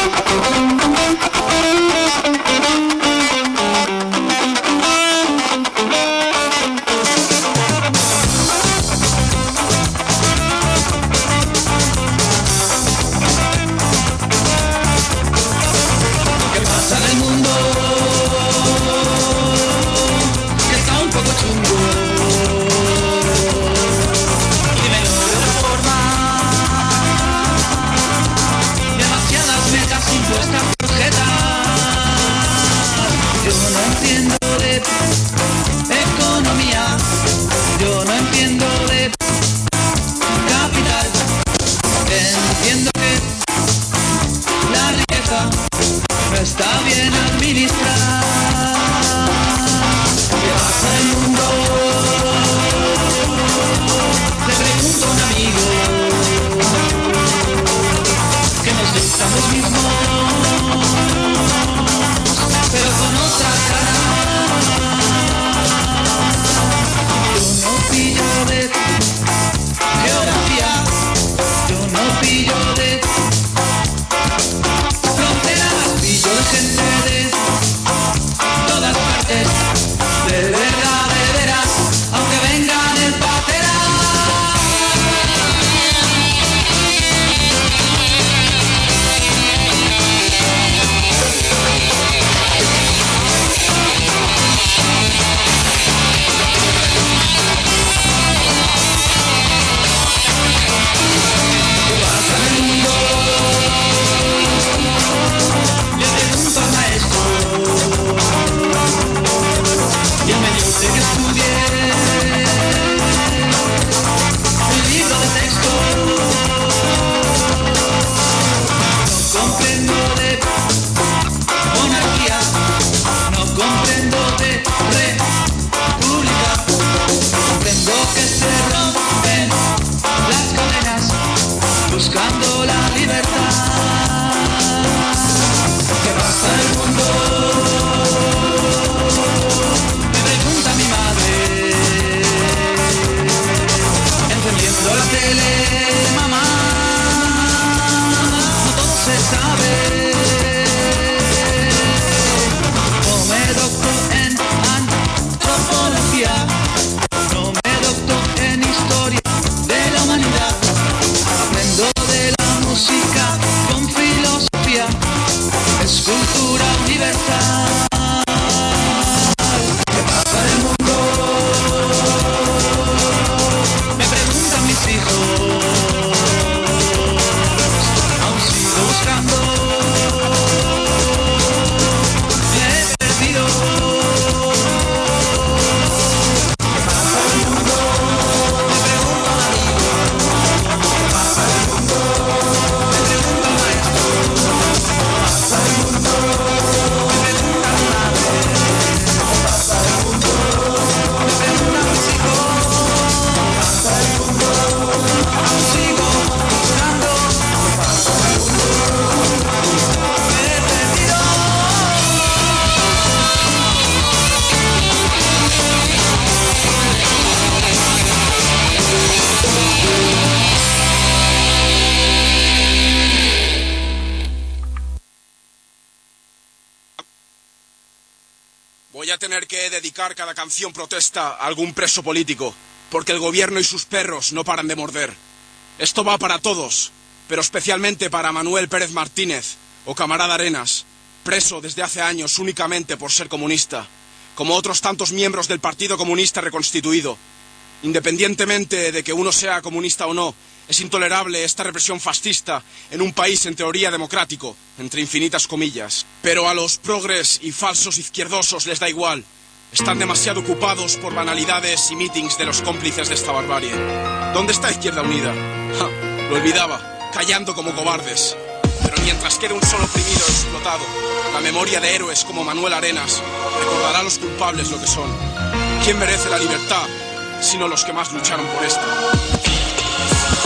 Voy a tener que dedicar cada canción protesta a algún preso político, porque el gobierno y sus perros no paran de morder. Esto va para todos, pero especialmente para Manuel Pérez Martínez o Camarada Arenas, preso desde hace años únicamente por ser comunista, como otros tantos miembros del Partido Comunista reconstituido. Independientemente de que uno sea comunista o no, es intolerable esta represión fascista en un país en teoría democrático, entre infinitas comillas. Pero a los progres y falsos izquierdosos les da igual. Están demasiado ocupados por banalidades y mítings de los cómplices de esta barbarie. ¿Dónde está Izquierda Unida? Ja, lo olvidaba, callando como cobardes. Pero mientras quede un solo oprimido explotado, la memoria de héroes como Manuel Arenas recordará a los culpables lo que son. ¿Quién merece la libertad, sino los que más lucharon por esta? La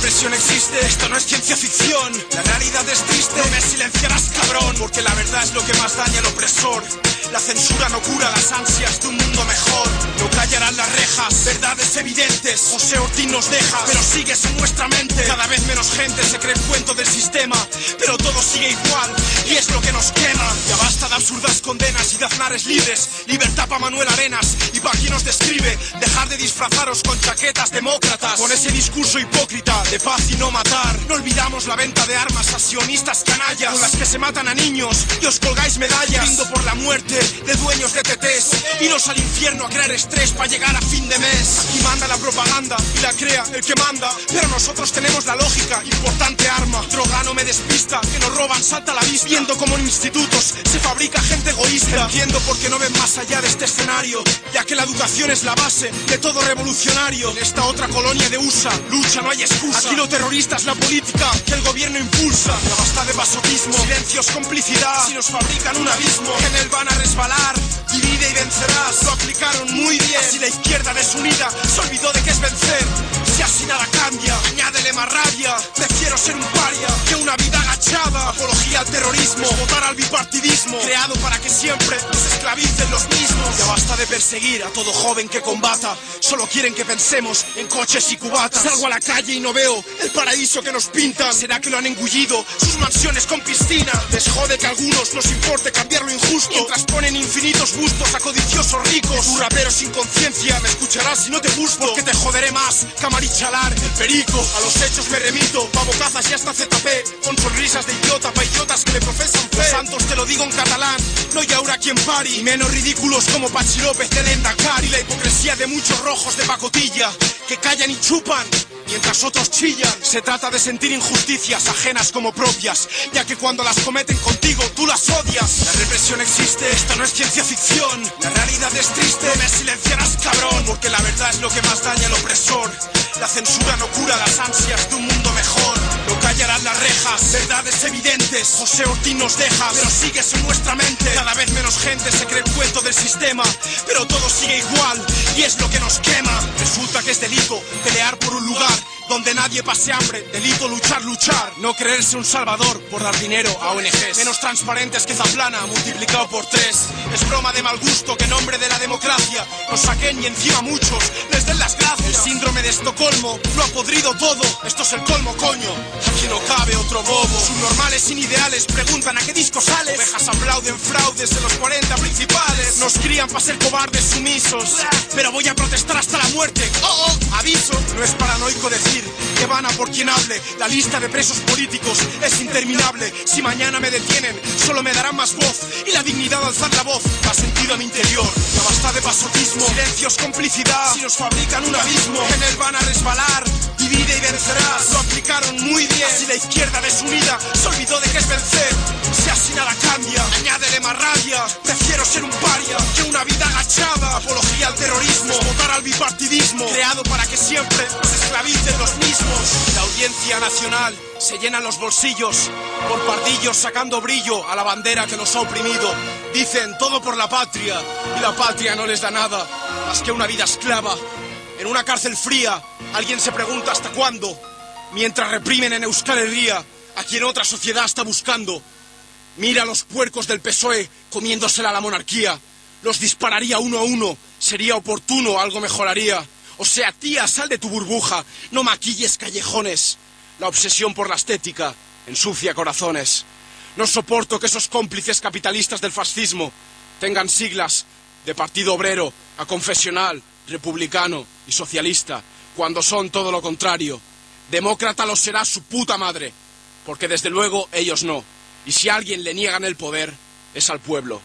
represión existe, esto no es ciencia ficción. La realidad es triste, no me silenciarás, cabrón. Porque la verdad es lo que más daña al opresor. La censura no cura las ansias de un mundo mejor. No callarán las rejas, verdades evidentes. José Ortín nos deja, pero sigues en nuestra mente. Cada vez menos gente se cree el cuento del sistema, pero todo sigue igual, y es lo que nos quema. Ya basta de absurdas condenas y de aznares libres. Libertad pa' Manuel Arenas y pa' quien nos describe. Dejar de disfrazaros con chaquetas demócratas, con ese discurso hipócrita de paz y no matar. No olvidamos la venta de armas a sionistas canallas, con las que se matan a niños y os colgáis medallas. Brindo por la muerte de dueños de TTs, iros al infierno a crear estrés para llegar a fin de mes. Aquí manda la propaganda y la crea el que manda, pero nosotros tenemos la lógica, importante arma. Droga no me despista, que nos roban salta a la vista. Viendo como en institutos se fabrica gente egoísta. Entiendo por qué no ven más allá de este escenario, ya que la educación es la base de todo revolucionario. En esta otra colonia de USA, lucha, no hay excusa. Aquí lo terrorista es la política que el gobierno impulsa. Ya basta de pasotismo, silencios, complicidad. Si nos fabrican un abismo, en él van a resbalar. Divide y vencerás, lo aplicaron muy bien. Así la izquierda desunida se olvidó de que es vencer. Si así nada cambia, añádele más rabia. Prefiero ser un paria que una vida agachada. Apología al terrorismo, votar al bipartidismo, creado para que siempre nos esclavicen los mismos. Ya basta de perseguir a todo joven que combata. Solo quieren que pensemos en coches y cubatas. Salgo a la calle y no veo el paraíso que nos pintan. ¿Será que lo han engullido sus mansiones con piscina? Les jode que a algunos nos importe cambiar lo injusto, mientras ponen infinitos bustos a codiciosos ricos. Un rapero sin conciencia, me escucharás si no te gusto, porque te joderé más que a Marichalar, el perico. A los hechos me remito, pa' bocazas y hasta ZP, con sonrisas de idiota pa' idiotas que le profesan fe. Los santos te lo digo en catalán, no hay ahora quien pari. Y menos ridículos como Pachi López de Lendakari. Y la hipocresía de muchos rojos de pacotilla, que callan y chupan mientras otros chillan. Se trata de sentir injusticias ajenas como propias, ya que cuando las cometen contigo tú las odias. La represión existe, esto no es ciencia ficción. La realidad es triste, no me silenciarás, cabrón. Porque la verdad es lo que más daña al opresor. La censura no cura las ansias de un mundo mejor. No callarán las rejas, verdades evidentes. José Ortín nos deja, pero sigues en nuestra mente. Cada vez menos gente se cree el cuento del sistema, pero todo sigue igual, y es lo que nos quema. Resulta que es delito pelear por un lugar donde nadie pase hambre. Delito luchar. No creerse un salvador por dar dinero a ONGs. Menos transparentes que Zaplana multiplicado por 3. Es broma de mal gusto que en nombre de la democracia nos saquen y encima muchos les den las gracias. El síndrome de Estocolmo lo ha podrido todo. Esto es el colmo, coño. Aquí no cabe otro bobo. Subnormales sin ideales preguntan a qué disco sales. Ovejas aplauden fraudes de los 40 principales. Nos crían para ser cobardes sumisos, pero voy a protestar hasta la muerte. Aviso, no es paranoico decir que van a por quien hable. La lista de presos políticos es interminable. Si mañana me detienen, solo me darán más voz, y la dignidad de alzar la voz da sentido a mi interior. Ya basta de pasotismo, silencios, complicidad. Si nos fabrican un abismo, en él van a resbalar. Divide y vencerás, lo aplicaron muy bien. Si la izquierda desunida se olvidó de que es vencer. Si así nada cambia, añádele más rabia. Prefiero ser un paria que una vida agachada. Apología al terrorismo, votar al bipartidismo, creado para que siempre nos esclavicen los mismos. La audiencia nacional se llenan los bolsillos por pardillos sacando brillo a la bandera que nos ha oprimido. Dicen todo por la patria, y la patria no les da nada más que una vida esclava. En una cárcel fría, alguien se pregunta hasta cuándo, mientras reprimen en Euskal Herria a quien otra sociedad está buscando. Mira a los puercos del PSOE comiéndosela a la monarquía. Los dispararía uno a uno, sería oportuno, algo mejoraría. O sea, tía, sal de tu burbuja, no maquilles callejones. La obsesión por la estética ensucia corazones. No soporto que esos cómplices capitalistas del fascismo tengan siglas de Partido Obrero, a Confesional, Republicano y Socialista, cuando son todo lo contrario. Demócrata lo será su puta madre, porque desde luego ellos no. Y si a alguien le niegan el poder, es al pueblo.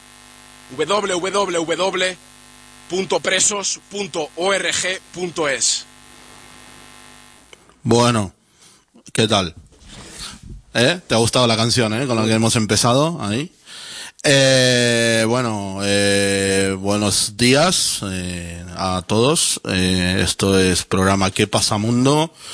www.presos.org.es. Bueno, ¿qué tal? ¿Te ha gustado la canción, con la que hemos empezado ahí? Buenos días a todos. Esto es programa ¿Qué pasa mundo?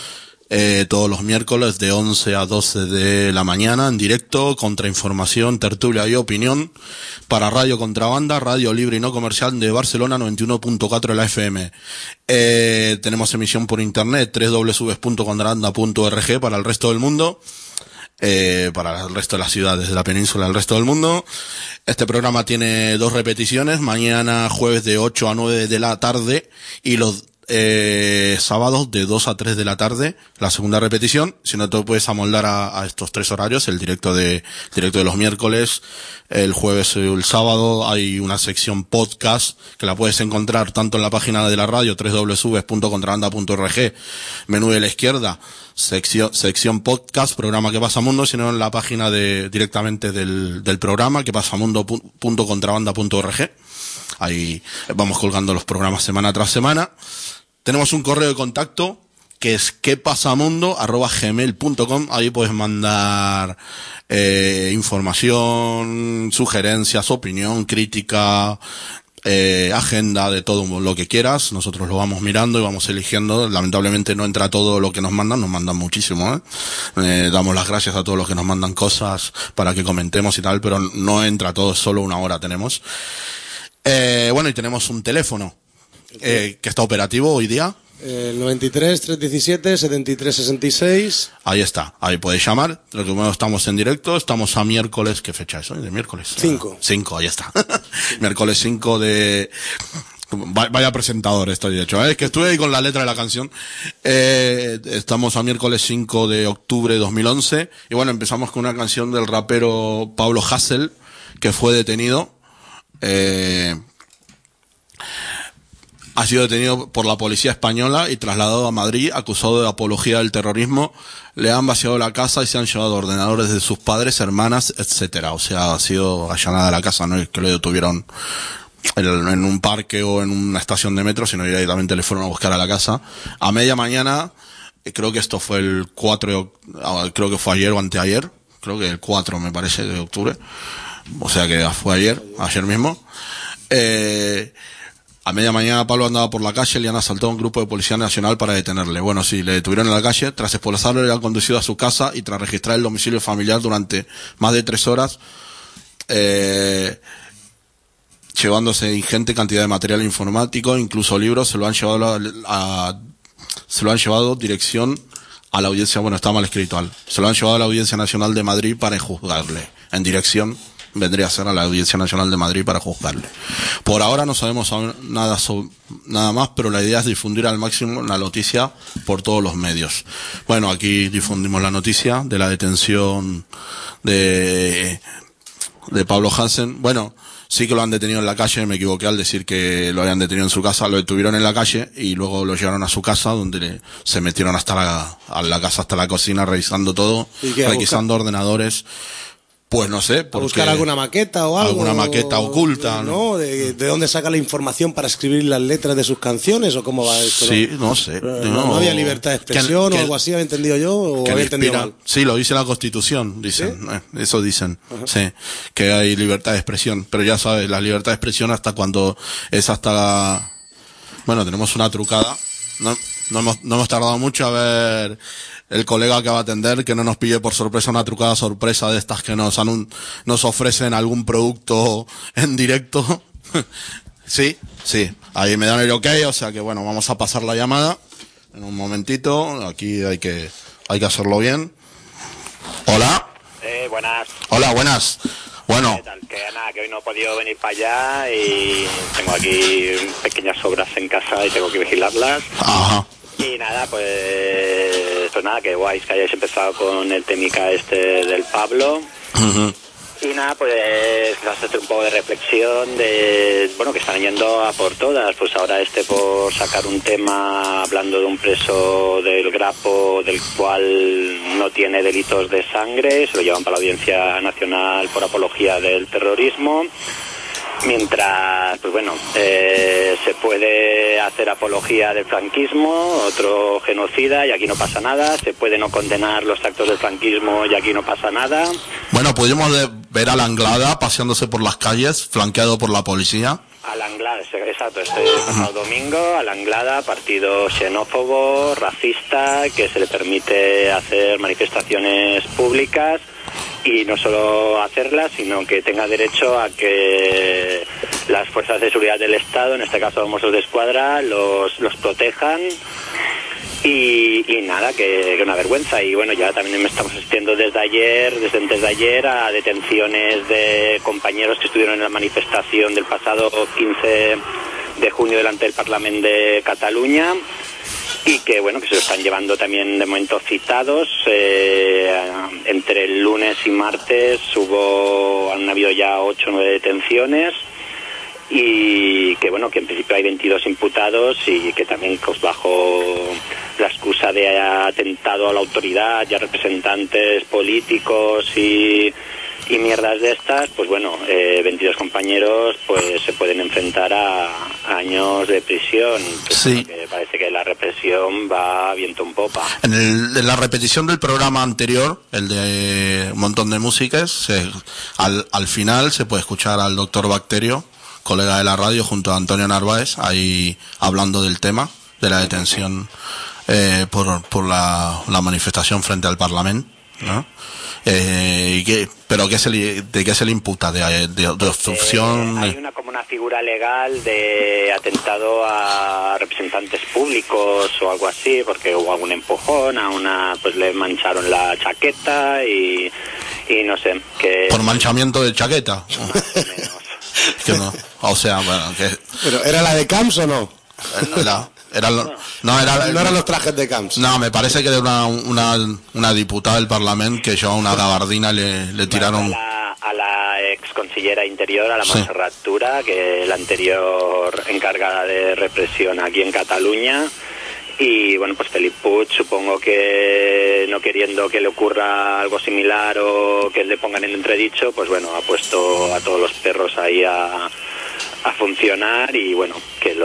todos los miércoles de 11 a 12 de la mañana en directo, contrainformación, tertulia y opinión para Radio Contrabanda, radio libre y no comercial de Barcelona 91.4 de la FM. Tenemos emisión por internet www.contrabanda.org para el resto del mundo, para el resto de las ciudades de la península, el resto del mundo. Este programa tiene 2 repeticiones, mañana jueves de 8 a 9 de la tarde y los sábados de 2 a 3 de la tarde, la segunda repetición. Si no te puedes amoldar a estos 3 horarios, el directo de los miércoles, el jueves y el sábado, hay una sección podcast que la puedes encontrar tanto en la página de la radio, www.contrabanda.org, menú de la izquierda, sección podcast, programa Que Pasa Mundo, sino en la página directamente del programa, quepasamundo.contrabanda.org. Ahí vamos colgando los programas semana tras semana. Tenemos un correo de contacto que es quepasamundo@gmail.com. Ahí puedes mandar información, sugerencias, opinión, crítica, agenda, de todo lo que quieras. Nosotros lo vamos mirando y vamos eligiendo. Lamentablemente no entra todo lo que nos mandan muchísimo, damos las gracias a todos los que nos mandan cosas para que comentemos y tal, pero no entra todo, solo una hora tenemos. Bueno, y tenemos un teléfono que está operativo hoy día. El 93 317 73 66. Ahí está, ahí podéis llamar. Lo que bueno, estamos en directo, estamos a miércoles. ¿Qué fecha es hoy? ¿De miércoles? 5. 5, ahí está. Miércoles 5 de... Vaya presentador estoy, de hecho, es que estuve ahí con la letra de la canción. Estamos a miércoles 5 de octubre de 2011. Y bueno, empezamos con una canción del rapero Pablo Hasél, que fue detenido. Ha sido detenido por la policía española y trasladado a Madrid, acusado de apología del terrorismo. Le han vaciado la casa y se han llevado ordenadores de sus padres, hermanas, etcétera. O sea, ha sido allanada la casa, no es que lo detuvieron en un parque o en una estación de metro, sino directamente le fueron a buscar a la casa. A media mañana, creo que esto fue el 4, creo que fue ayer o anteayer, creo que el 4 me parece de octubre. O sea que fue ayer mismo. A media mañana Pablo andaba por la calle, le han asaltado a un grupo de Policía Nacional para detenerle. Bueno, sí, le detuvieron en la calle, tras esposarlo le han conducido a su casa y tras registrar el domicilio familiar durante más de 3 horas, llevándose ingente cantidad de material informático, incluso libros, se lo han llevado dirección a la audiencia, bueno, está mal escrito, se lo han llevado a la Audiencia Nacional de Madrid para juzgarle, en dirección vendría a ser a la Audiencia Nacional de Madrid para juzgarle. Por ahora no sabemos nada más, pero la idea es difundir al máximo la noticia por todos los medios. Bueno, aquí difundimos la noticia de la detención de Pablo Hasél. Bueno, sí que lo han detenido en la calle, me equivoqué al decir que lo habían detenido en su casa, lo detuvieron en la calle y luego lo llevaron a su casa, donde se metieron hasta la casa, hasta la cocina, revisando todo, requisando ordenadores. Pues no sé, porque buscar alguna maqueta o algo. Alguna maqueta oculta, ¿no? ¿De dónde saca la información para escribir las letras de sus canciones o cómo va esto? Sí, no sé. No había libertad de expresión o algo así, ¿había entendido yo? ¿O había entendido mal? Sí, lo dice la Constitución, dicen. ¿Sí? Eso dicen. Ajá. Sí, que hay libertad de expresión. Pero ya sabes, la libertad de expresión hasta cuando es hasta la... Bueno, tenemos una trucada. No hemos tardado mucho a ver... El colega que va a atender, que no nos pille por sorpresa una trucada sorpresa de estas que nos ofrecen algún producto en directo. Sí, ahí me dan el ok, o sea que bueno, vamos a pasar la llamada en un momentito. Aquí hay que hacerlo bien. Hola. Buenas. Hola, buenas. Bueno. ¿Qué tal? Que nada, que hoy no he podido venir para allá y tengo aquí pequeñas obras en casa y tengo que vigilarlas. Ajá. Y nada, pues nada, que guay que hayáis empezado con el técnica del Pablo. Uh-huh. Y nada, pues hacer un poco de reflexión de, bueno, que están yendo a por todas. Pues ahora por sacar un tema hablando de un preso del Grapo, del cual no tiene delitos de sangre, se lo llevan para la Audiencia Nacional por apología del terrorismo. Mientras, pues bueno, se puede hacer apología del franquismo, otro genocida, y aquí no pasa nada. Se puede no condenar los actos del franquismo y aquí no pasa nada. Bueno, pudimos ver a la Anglada paseándose por las calles, flanqueado por la policía. Al Anglada, exacto, este pasado domingo a la Anglada, partido xenófobo, racista, que se le permite hacer manifestaciones públicas y no solo hacerlas, sino que tenga derecho a que las fuerzas de seguridad del Estado, en este caso los Mossos de Escuadra, los protejan. Y nada, que una vergüenza. Y bueno, ya también estamos asistiendo desde antes de ayer a detenciones de compañeros que estuvieron en la manifestación del pasado 15 de junio delante del Parlamento de Cataluña, y que bueno, que se lo están llevando también de momento citados. Entre el lunes y martes han habido ya 8 o 9 detenciones, y que bueno, que en principio hay 22 imputados, y que también pues, bajo la excusa de atentado a la autoridad y a representantes políticos y mierdas de estas, pues bueno, 22 compañeros pues se pueden enfrentar a años de prisión. Sí. Parece que la represión va viento en popa. En la repetición del programa anterior, el de un montón de músicas, al final se puede escuchar al doctor Bacterio, colega de la radio, junto a Antonio Narváez, ahí hablando del tema de la detención por la manifestación frente al Parlamento, ¿no? ¿De qué se le imputa? ¿De obstrucción? Hay como una figura legal de atentado a representantes públicos o algo así, porque hubo algún empujón, pues le mancharon la chaqueta y no sé. ¿Por manchamiento de chaqueta? Más o menos. Que no, o sea, bueno, que... ¿Pero era la de Camps o no? No eran los trajes de Camps. No, me parece que era una diputada del Parlamento que llevaba una gabardina, le tiraron... A la ex consellera interior, a la Montserrat Tura, que es la anterior encargada de represión aquí en Cataluña. Y bueno, pues Felip Puig, supongo que no queriendo que le ocurra algo similar o que le pongan en entredicho, pues bueno, ha puesto a todos los perros ahí a funcionar, y bueno, que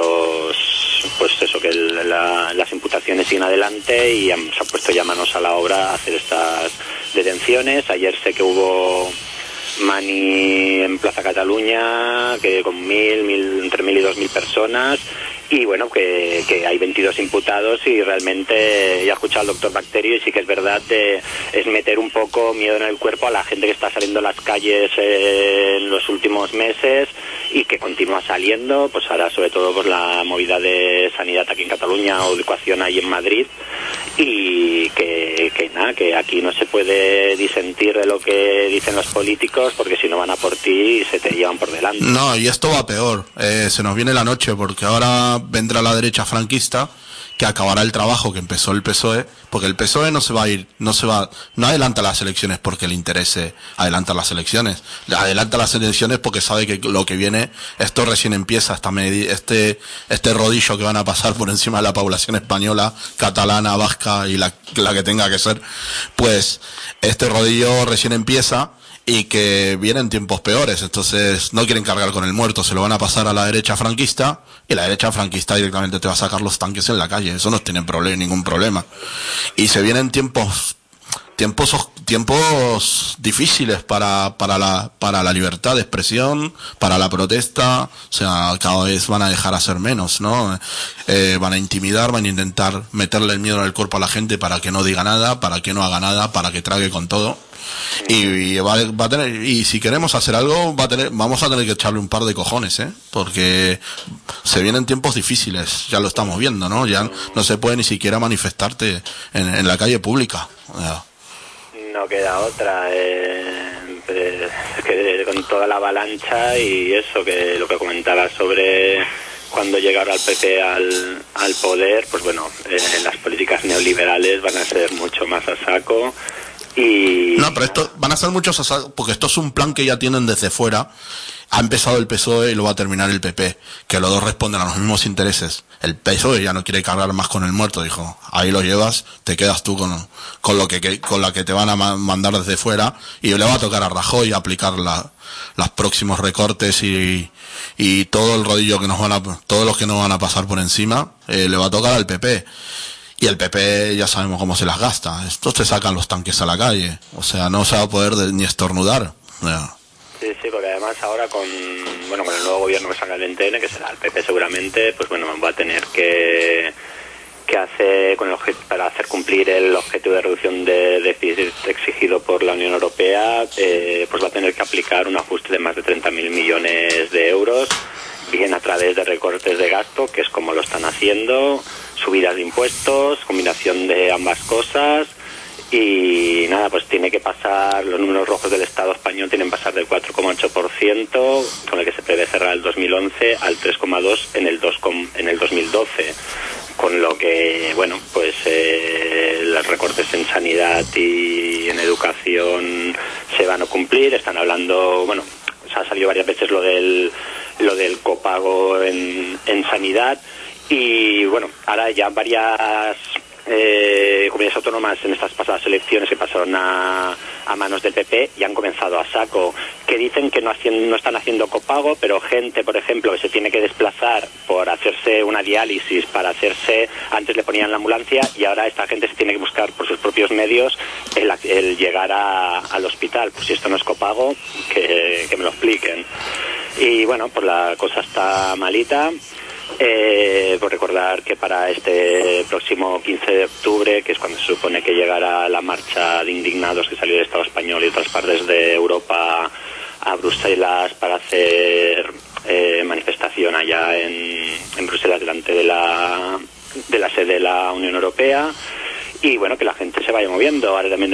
las imputaciones siguen adelante, y se han puesto ya manos a la obra a hacer estas detenciones. Ayer sé que hubo mani en Plaza Cataluña, que con entre 1.000 y 2.000 personas, y bueno, que hay 22 imputados, y realmente ya he escuchado al doctor Bacterio, y sí que es verdad, es meter un poco miedo en el cuerpo a la gente que está saliendo a las calles en los últimos meses y que continúa saliendo, pues ahora sobre todo por la movida de sanidad aquí en Cataluña o educación ahí en Madrid, y que aquí no se puede disentir de lo que dicen los políticos, porque si no van a por ti y se te llevan por delante. No, y esto va peor, se nos viene la noche, porque ahora vendrá la derecha franquista, que acabará el trabajo que empezó el PSOE, porque el PSOE no adelanta las elecciones porque le interese adelantar las elecciones, adelanta las elecciones porque sabe que lo que viene, esto recién empieza, este rodillo que van a pasar por encima de la población española, catalana, vasca y la que tenga que ser, pues este rodillo recién empieza, y que vienen tiempos peores, entonces no quieren cargar con el muerto, se lo van a pasar a la derecha franquista, y la derecha franquista directamente te va a sacar los tanques en la calle, eso no tiene ningún problema. Y se vienen tiempos difíciles para la libertad de expresión, para la protesta, o sea, cada vez van a dejar hacer menos, ¿no? Van a intimidar, van a intentar meterle el miedo en el cuerpo a la gente para que no diga nada, para que no haga nada, para que trague con todo. Y va a tener, y si queremos hacer algo, vamos a tener que echarle un par de cojones, porque se vienen tiempos difíciles, ya lo estamos viendo, ¿no? Ya no se puede ni siquiera manifestarte en la calle pública. No queda otra, que con toda la avalancha y eso, que lo que comentaba sobre cuando llegará el PP al poder, pues bueno, las políticas neoliberales van a ser mucho más a saco. No, pero esto van a ser muchos, porque esto es un plan que ya tienen desde fuera. Ha empezado el PSOE y lo va a terminar el PP, que los dos responden a los mismos intereses. El PSOE ya no quiere cargar más con el muerto, dijo, ahí lo llevas, te quedas tú con la que te van a mandar desde fuera, y le va a tocar a Rajoy aplicar los próximos recortes y todo el rodillo todos los que nos van a pasar por encima, le va a tocar al PP. Y el PP ya sabemos cómo se las gasta. Estos te sacan los tanques a la calle. O sea, no se va a poder ni estornudar. Sí, porque además ahora con el nuevo gobierno que salga del NTN, que será el PP seguramente, pues bueno, va a tener que hacer para hacer cumplir el objetivo de reducción de déficit exigido por la Unión Europea, pues va a tener que aplicar un ajuste de más de 30.000 millones de euros, bien a través de recortes de gasto, que es como lo están haciendo, subidas de impuestos, combinación de ambas cosas. Y nada, pues tiene que pasar, los números rojos del Estado español tienen que pasar del 4,8%, con el que se prevé cerrar el 2011, al 3,2% en el 2012. Con lo que, bueno, pues los recortes en sanidad y en educación se van a cumplir. Están hablando, bueno, se ha salido varias veces lo del copago en sanidad. Y bueno, ahora ya varias comunidades autónomas en estas pasadas elecciones que pasaron a manos del PP y han comenzado a saco, que dicen que no están haciendo copago, pero gente, por ejemplo, que se tiene que desplazar por hacerse una diálisis antes le ponían la ambulancia y ahora esta gente se tiene que buscar por sus propios medios el llegar al hospital. Pues si esto no es copago, que me lo expliquen. Y bueno, pues la cosa está malita. Por recordar que para este próximo 15 de octubre, que es cuando se supone que llegará la marcha de indignados que salió del Estado español y otras partes de Europa a Bruselas para hacer manifestación allá en Bruselas delante de la sede de la Unión Europea, y bueno, que la gente se vaya moviendo. Ahora también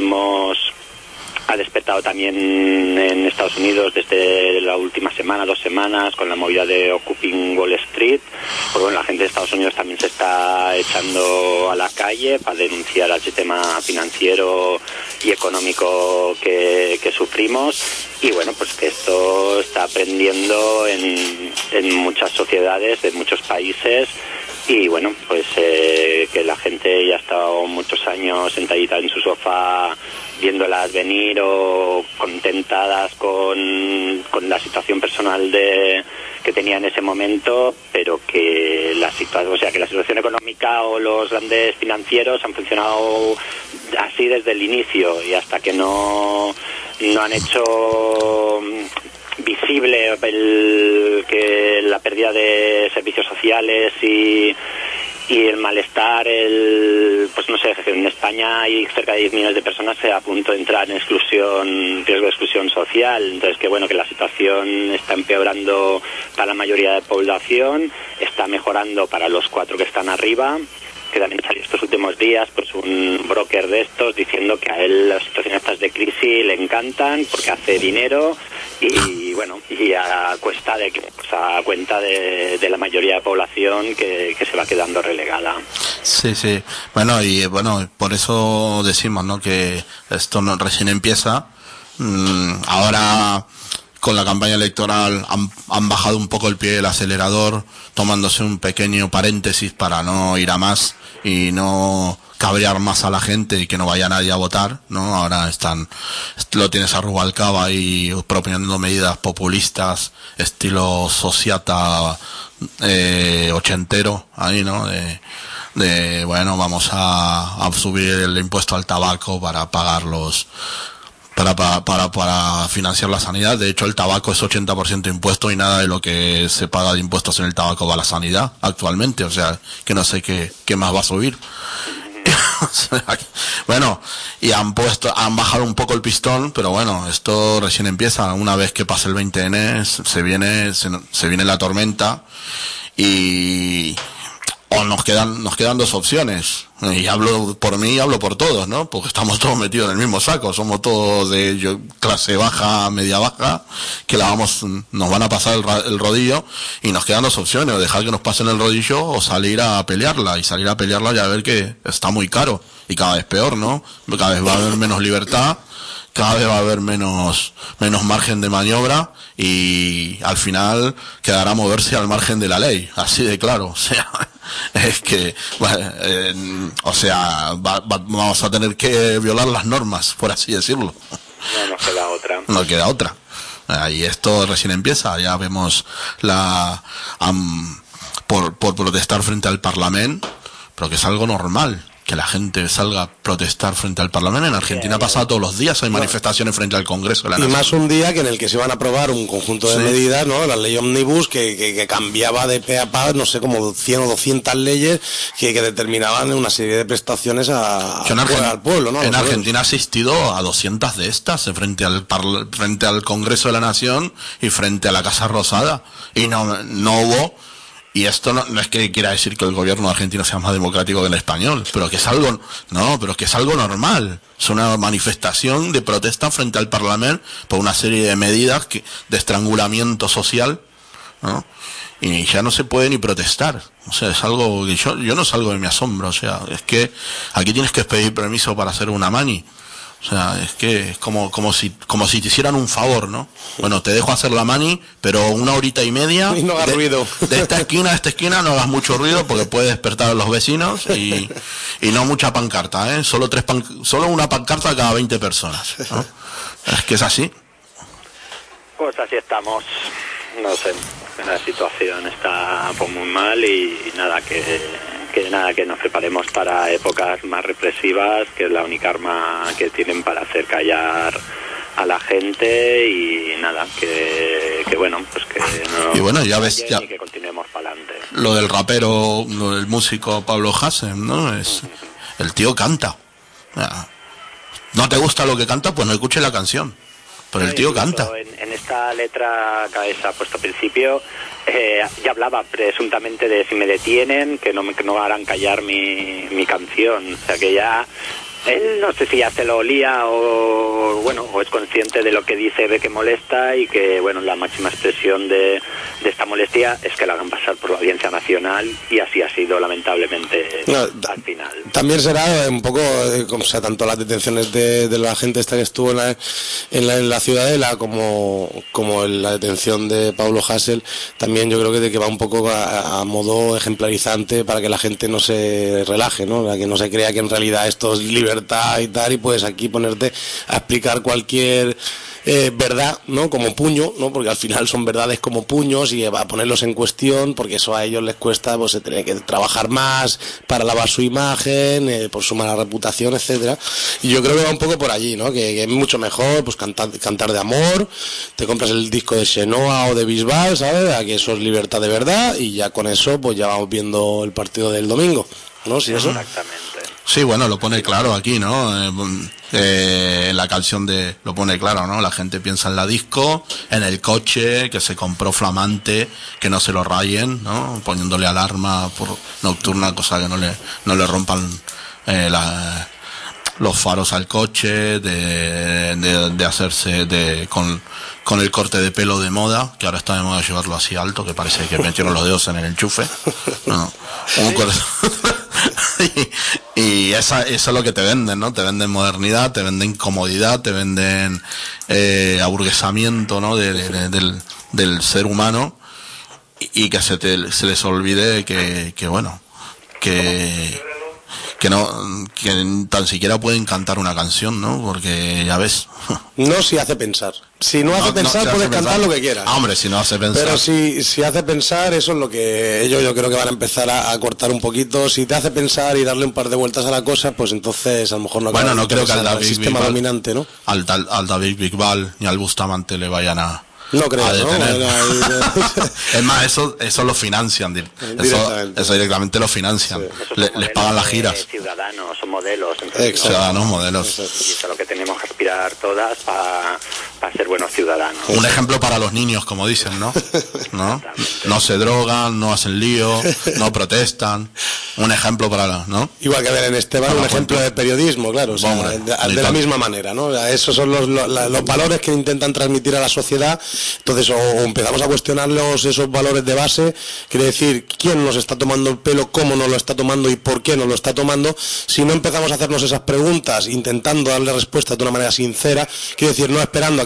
ha despertado también en Estados Unidos desde la última semana, 2 semanas, con la movida de Occupying Wall Street. Pues bueno, la gente de Estados Unidos también se está echando a la calle para denunciar al sistema financiero y económico que sufrimos. Y bueno, pues que esto está aprendiendo en muchas sociedades, en muchos países. Y bueno, pues que la gente ya ha estado muchos años sentadita en su sofá viéndolas venir o contentadas con la situación personal que tenía en ese momento, pero que la situación económica o los grandes financieros han funcionado así desde el inicio, y hasta que no han hecho visible que la pérdida de servicios sociales y el malestar, pues no sé, en España hay cerca de 10 millones de personas a punto de entrar en riesgo de exclusión social. Entonces, que bueno, que la situación está empeorando para la mayoría de la población, está mejorando para los 4 que están arriba, que también salió estos últimos días pues un broker de estos diciendo que a él las situaciones estas de crisis le encantan porque hace dinero y bueno, y a cuenta de la mayoría de la población que se va quedando relegada. Sí. Bueno, y bueno, por eso decimos, ¿no?, que esto recién empieza. Ahora con la campaña electoral han bajado un poco el pie del acelerador, tomándose un pequeño paréntesis para no ir a más y no cabrear más a la gente y que no vaya nadie a votar, ¿no? Ahora lo tienes a Rubalcaba ahí proponiendo medidas populistas estilo sociata ochentero ahí, ¿no? De bueno, vamos a subir el impuesto al tabaco para pagarlos, para financiar la sanidad. De hecho, el tabaco es 80% impuesto y nada de lo que se paga de impuestos en el tabaco va a la sanidad actualmente. O sea, que no sé qué más va a subir. Bueno, y han bajado un poco el pistón, pero bueno, esto recién empieza. Una vez que pase el 20N, se viene la tormenta y nos quedan 2 opciones. Y hablo por mí y hablo por todos, ¿no? Porque estamos todos metidos en el mismo saco. Somos todos de clase baja, media baja, que nos van a pasar el rodillo, y nos quedan 2 opciones: o dejar que nos pasen el rodillo o salir a pelearla. Y salir a pelearla ya ver que está muy caro y cada vez peor, ¿no? Cada vez va a haber menos libertad, cada vez va a haber menos margen de maniobra, y al final quedará moverse al margen de la ley, así de claro. O sea, es que vamos a tener que violar las normas, por así decirlo. No nos queda otra. No queda otra. Y esto recién empieza. Ya vemos por protestar frente al Parlamento, pero que es algo normal. que la gente salga a protestar frente al Parlamento. En Argentina pasa todos los días, hay manifestaciones frente al Congreso de la Nación. Y más un día que en el que se iban a aprobar un conjunto de medidas, ¿no? La ley Omnibus, que cambiaba de pe a pa, no sé, como 100 o 200 leyes que determinaban una serie de prestaciones al pueblo, ¿no? En Argentina ha asistido a 200 de estas frente al Congreso de la Nación y frente a la Casa Rosada. Y no hubo... Y esto no es que quiera decir que el gobierno argentino sea más democrático que el español, pero que es algo normal. Es una manifestación de protesta frente al Parlamento por una serie de medidas de estrangulamiento social, ¿no? Y ya no se puede ni protestar. O sea, es algo que yo no salgo de mi asombro. O sea, es que aquí tienes que pedir permiso para hacer una mani. O sea, es que es como si te hicieran un favor, ¿no? Bueno, te dejo hacer la mani, pero 1 horita y media... Y no hagas ruido. De esta esquina a esta esquina no hagas mucho ruido porque puede despertar a los vecinos y no mucha pancarta, ¿eh? Solo una pancarta cada 20 personas, ¿no? Es que es así. Pues así estamos. No sé, la situación está pues muy mal y nada que nos preparemos para épocas más represivas, que es la única arma que tienen para hacer callar a la gente y nada, que bueno, pues que no... Y bueno, ya ves, y que continuemos para adelante. Lo del rapero, lo del músico Pablo Hasél, ¿no? El tío canta. ¿No te gusta lo que canta? Pues no escuches la canción. Pero el tío canta. En esta letra que se ha puesto al principio, ya hablaba presuntamente de si me detienen, que no harán callar mi canción. O sea que ya... Él no sé si ya se lo olía o es consciente de lo que dice, ve que molesta y que, bueno, la máxima expresión de esta molestia es que la hagan pasar por la Audiencia Nacional y así ha sido lamentablemente al final. También será un poco, o sea, tanto las detenciones de la gente esta que estuvo en la Ciudadela como la detención de Pablo Hasél, también yo creo que va un poco a modo ejemplarizante para que la gente no se relaje, ¿no? Para que no se crea que en realidad esto es libertad y tal, y puedes aquí ponerte a explicar cualquier verdad, ¿no? Como puño, ¿no? Porque al final son verdades como puños y a ponerlos en cuestión, porque eso a ellos les cuesta, pues se tiene que trabajar más para lavar su imagen, por su mala reputación, etcétera. Y yo creo que va un poco por allí, ¿no? Que es mucho mejor, pues cantar de amor, te compras el disco de Xenoa o de Bisbal, ¿sabes? A que eso es libertad de verdad y ya con eso, pues ya vamos viendo el partido del domingo, ¿no? ¿Sí, eso? Exactamente. Sí, bueno, lo pone claro aquí, ¿no? La canción lo pone claro, ¿no? La gente piensa en la disco, en el coche que se compró flamante, que no se lo rayen, ¿no? Poniéndole alarma por nocturna, cosa que no le rompan los faros al coche, de hacerse con el corte de pelo de moda, que ahora está de moda llevarlo así alto, que parece que metieron los dedos en el enchufe, ¿no? Y eso es lo que te venden, ¿no? Te venden modernidad, te venden comodidad, te venden aburguesamiento, ¿no? Del ser humano, y que se les olvide que bueno, que tan siquiera pueden cantar una canción, ¿no? Porque ya ves. No, si hace pensar. Si no hace pensar, puedes cantar lo que quieras. Hombre, si no hace pensar. Pero si hace pensar, eso es lo que ellos yo creo que van a empezar a cortar un poquito. Si te hace pensar y darle un par de vueltas a la cosa, pues entonces a lo mejor no. Bueno, no creo que al sistema dominante, ¿no? Al David Bisbal ni al Bustamante le vayan a... No creo, ¿no? Es más, eso lo financian. Eso directamente lo financian. Sí. Les pagan las giras. Ciudadanos o modelos. Ciudadanos, modelos. Y eso es lo que tenemos que aspirar todas para ser buenos ciudadanos. Un ejemplo para los niños, como dicen, ¿no? No se drogan, no hacen lío, no protestan. Un ejemplo ¿no? Igual que ver en Esteban, un ejemplo de periodismo, claro. O sea, hombre, de la misma manera, ¿no? Esos son los valores que intentan transmitir a la sociedad. Entonces, o empezamos a cuestionarlos esos valores de base, quiere decir, quién nos está tomando el pelo, cómo nos lo está tomando y por qué nos lo está tomando. Si no empezamos a hacernos esas preguntas, intentando darle respuesta de una manera sincera, quiere decir, no esperando a que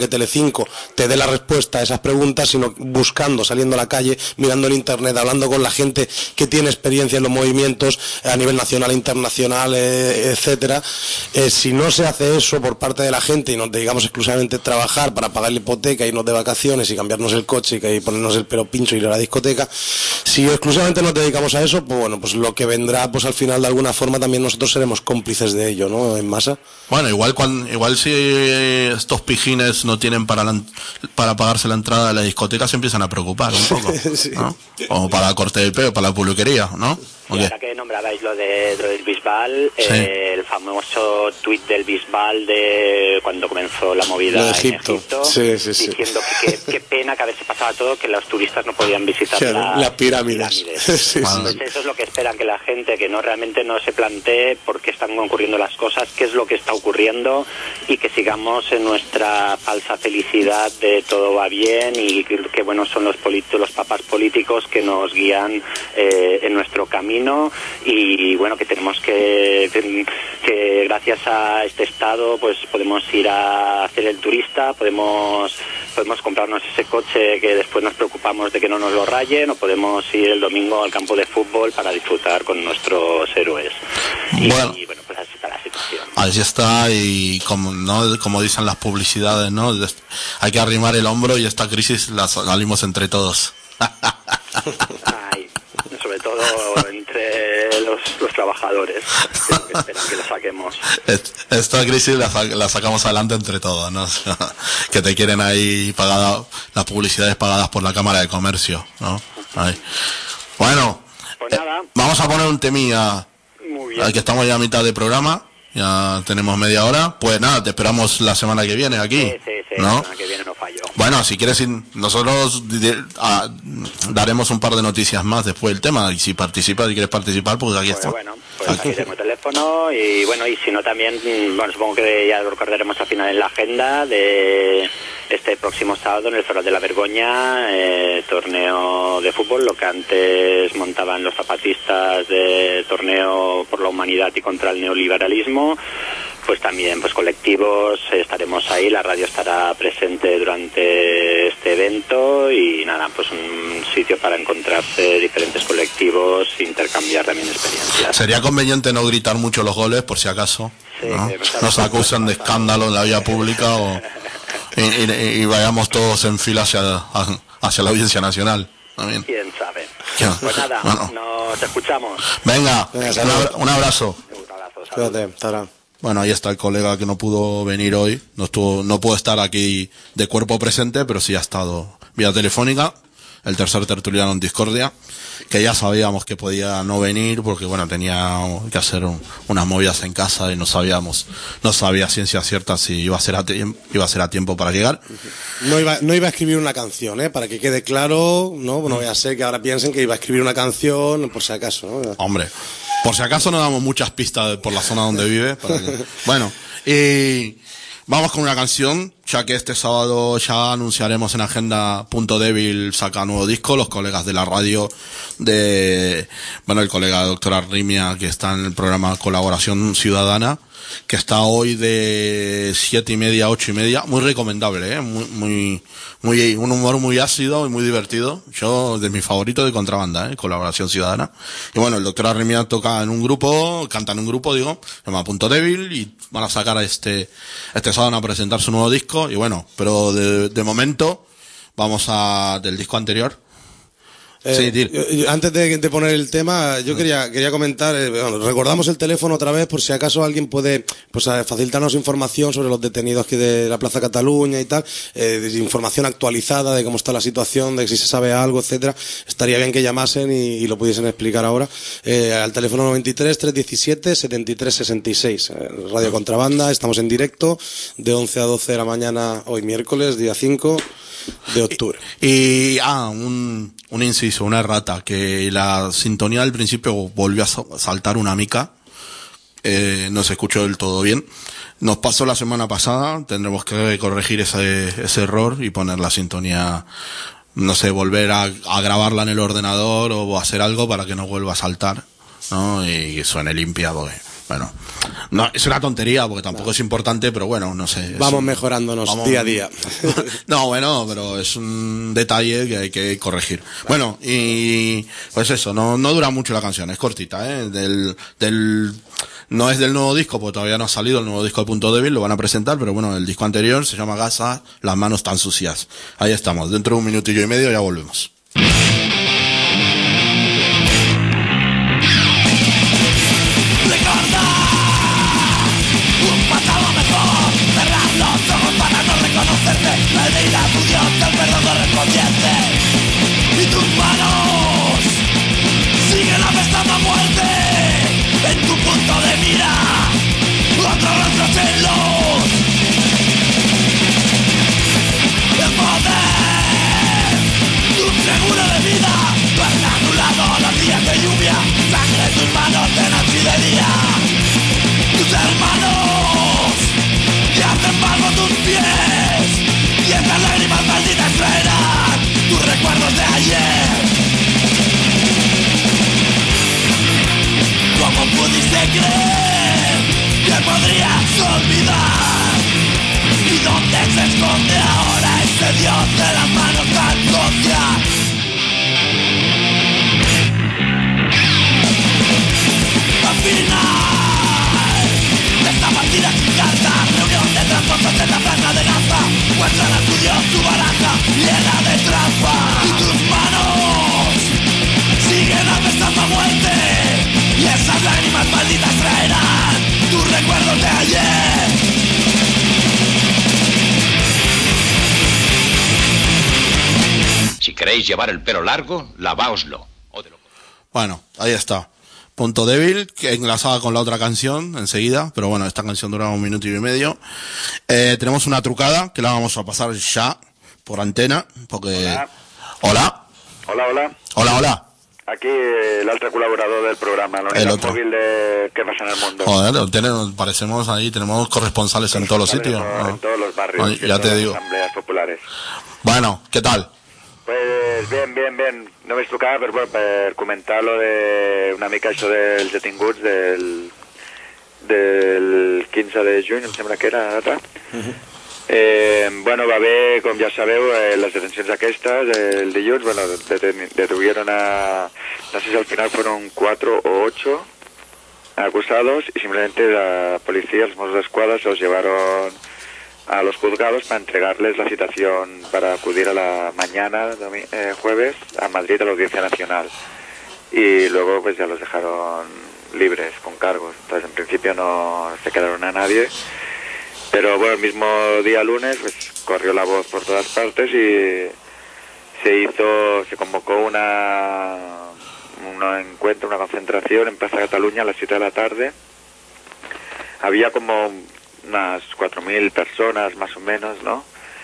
Telecinco te dé la respuesta a esas preguntas, sino buscando, saliendo a la calle, mirando en internet, hablando con la gente que tiene experiencia en los movimientos a nivel nacional e internacional, etcétera. Si no se hace eso por parte de la gente y nos dedicamos exclusivamente a trabajar para pagar la hipoteca, irnos de vacaciones y cambiarnos el coche y ponernos el pelo pincho y ir a la discoteca, si exclusivamente nos dedicamos a eso, pues bueno, pues lo que vendrá, pues al final de alguna forma también nosotros seremos cómplices de ello, ¿no? En masa. Bueno, igual si estos pijines no tienen para pagarse la entrada de la discoteca, se empiezan a preocupar un poco, sí. ¿No? O para corte de pelo, para la peluquería, ¿no? Y ahora que nombrabais lo del Bisbal, sí. El famoso tuit del Bisbal de cuando comenzó la movida en Egipto, sí. Diciendo que qué pena que a veces pasaba todo, que los turistas no podían visitar las pirámides. Sí. Entonces eso es lo que esperan, que la gente que no realmente no se plantee por qué están ocurriendo las cosas, qué es lo que está ocurriendo, y que sigamos en nuestra falsa felicidad de todo va bien y que buenos son los papas políticos que nos guían en nuestro camino. Y bueno, que tenemos que gracias a este estado pues podemos ir a hacer el turista, podemos comprarnos ese coche que después nos preocupamos de que no nos lo rayen, o podemos ir el domingo al campo de fútbol para disfrutar con nuestros héroes. Y bueno, pues así está la situación. Así está, y como dicen las publicidades, ¿no? Hay que arrimar el hombro y esta crisis la salimos entre todos. Ay, sobre todo entre los trabajadores, que esperan que lo saquemos. Esta crisis la sacamos adelante entre todos, ¿no? Que te quieren ahí pagada, las publicidades pagadas por la Cámara de Comercio, ¿no? Ahí. Bueno, pues nada. Vamos a poner un temilla. Muy bien. Que estamos ya a mitad de programa, ya tenemos media hora. Pues nada, te esperamos la semana que viene aquí. Sí, ¿no? La semana que viene no fallo. Bueno, si quieres, nosotros daremos un par de noticias más después del tema, y si quieres participar, pues aquí está. Bueno, pues aquí tengo el teléfono, y bueno, y si no también, bueno, supongo que ya lo recordaremos al final en la agenda de este próximo sábado en el Foro de la Vergoña, torneo de fútbol, lo que antes montaban los zapatistas de torneo por la humanidad y contra el neoliberalismo. Pues también, pues colectivos, estaremos ahí, la radio estará presente durante este evento, y nada, pues un sitio para encontrarse diferentes colectivos, intercambiar también experiencias. Sería conveniente no gritar mucho los goles, por si acaso, sí, ¿no? Nos acusan de escándalo en la vía pública y vayamos todos en fila hacia la Audiencia Nacional. También. ¿Quién sabe? Pues nada, nos escuchamos. Venga, un abrazo. Cuídate, hasta Bueno, ahí está el colega que no pudo venir hoy, no pudo estar aquí de cuerpo presente, pero sí ha estado vía telefónica, el tercer tertuliano en Discordia, que ya sabíamos que podía no venir porque bueno, tenía que hacer unas movidas en casa y no sabía ciencia cierta si iba a ser a tiempo para llegar. No iba a escribir una canción, para que quede claro, no voy a ser que ahora piensen que iba a escribir una canción por si acaso, ¿no? Hombre, por si acaso no damos muchas pistas por la zona donde vive. Bueno, y vamos con una canción, ya que este sábado ya anunciaremos en agenda Punto Débil saca nuevo disco, los colegas de la radio el colega Doctor Arrimia, que está en el programa Colaboración Ciudadana, que está hoy de 7:30 a 8:30, muy recomendable, muy un humor muy ácido y muy divertido. Yo, de mis favoritos de Contrabanda, Colaboración Ciudadana. Y bueno, el Doctor Arrimia canta en un grupo, se llama Punto Débil, y van a sacar este sábado a presentar su nuevo disco. Y bueno, pero de momento vamos del disco anterior. Antes de poner el tema, yo quería comentar, recordamos el teléfono otra vez por si acaso alguien puede facilitarnos información sobre los detenidos aquí de la Plaza Cataluña y tal, información actualizada de cómo está la situación, de si se sabe algo, etcétera. Estaría bien que llamasen y lo pudiesen explicar ahora al teléfono 93 317 73 66, Radio Contrabanda. Estamos en directo de 11 a 12 de la mañana hoy miércoles, día 5 de octubre. Y un inciso, una errata, que la sintonía al principio volvió a saltar una mica, no se escuchó del todo bien. Nos pasó la semana pasada, tendremos que corregir ese error y poner la sintonía, no sé, volver a grabarla en el ordenador o hacer algo para que no vuelva a saltar, ¿no? Y suene limpia, porque Bueno, no, es una tontería porque tampoco es importante, pero bueno, no sé. Vamos mejorándonos día a día. No, bueno, pero es un detalle que hay que corregir. Bueno, y pues eso, no dura mucho la canción, es cortita, no es del nuevo disco, porque todavía no ha salido el nuevo disco de Punto Débil, lo van a presentar, pero bueno, el disco anterior se llama Gasa, las manos tan sucias. Ahí estamos, dentro de un minutillo y medio ya volvemos. Perdida tu Dios del perdón correspondiente y tus manos siguen apestando a muerte en tu punto de mira, otros rostros en luz. El poder de un seguro de vida duerme anulado los días de lluvia, sangre en tus manos de noche y de día. Tus hermanos que hacen palmo tus pies y estas lágrimas malditas traerán tus recuerdos de ayer. ¿Cómo pudiste creer que podrías olvidar? ¿Y dónde se esconde ahora ese Dios de las manos tan sucias? Al final de esta partida sin cartas, reunión de transportes en la plaza de Gaza, muestran a tu Dios tu baraja llena de trampas y tus manos siguen apestando a muerte y esas lágrimas malditas traerán tus recuerdos de ayer. Si queréis llevar el pelo largo, lavaoslo. Bueno, ahí está. Punto Débil, que enlazada con la otra canción enseguida, pero bueno, esta canción dura 1 minuto y medio. Tenemos una trucada que la vamos a pasar ya por antena, porque... Hola. Hola. Aquí el otro colaborador del programa, la unidad móvil de ¿Qué pasa en el mundo? Joder, parecemos ahí, tenemos corresponsales en todos los sitios. En todos los barrios. Ya te digo. Asambleas populares. Bueno, ¿qué tal? Pues bien. No me trucava per comentar lo de una mica això dels detinguts del 15 de juny, em sembla que era la data. Bueno, va haver, com ja sabeu, les detencions aquestes, el dilluns, bueno, detuvieron a, no sé si al final fueron 4 o 8 acusados y simplemente la policía, los Mossos d'Esquadra, se los llevaron a los juzgados para entregarles la citación para acudir a la mañana, jueves, a Madrid a la Audiencia Nacional. Y luego pues ya los dejaron libres, con cargos. Entonces en principio no se quedaron a nadie. Pero bueno, el mismo día lunes pues corrió la voz por todas partes y se convocó un encuentro, una concentración en Plaza Cataluña a las 7 de la tarde. Había como unas 4.000 personas más o menos, ¿no?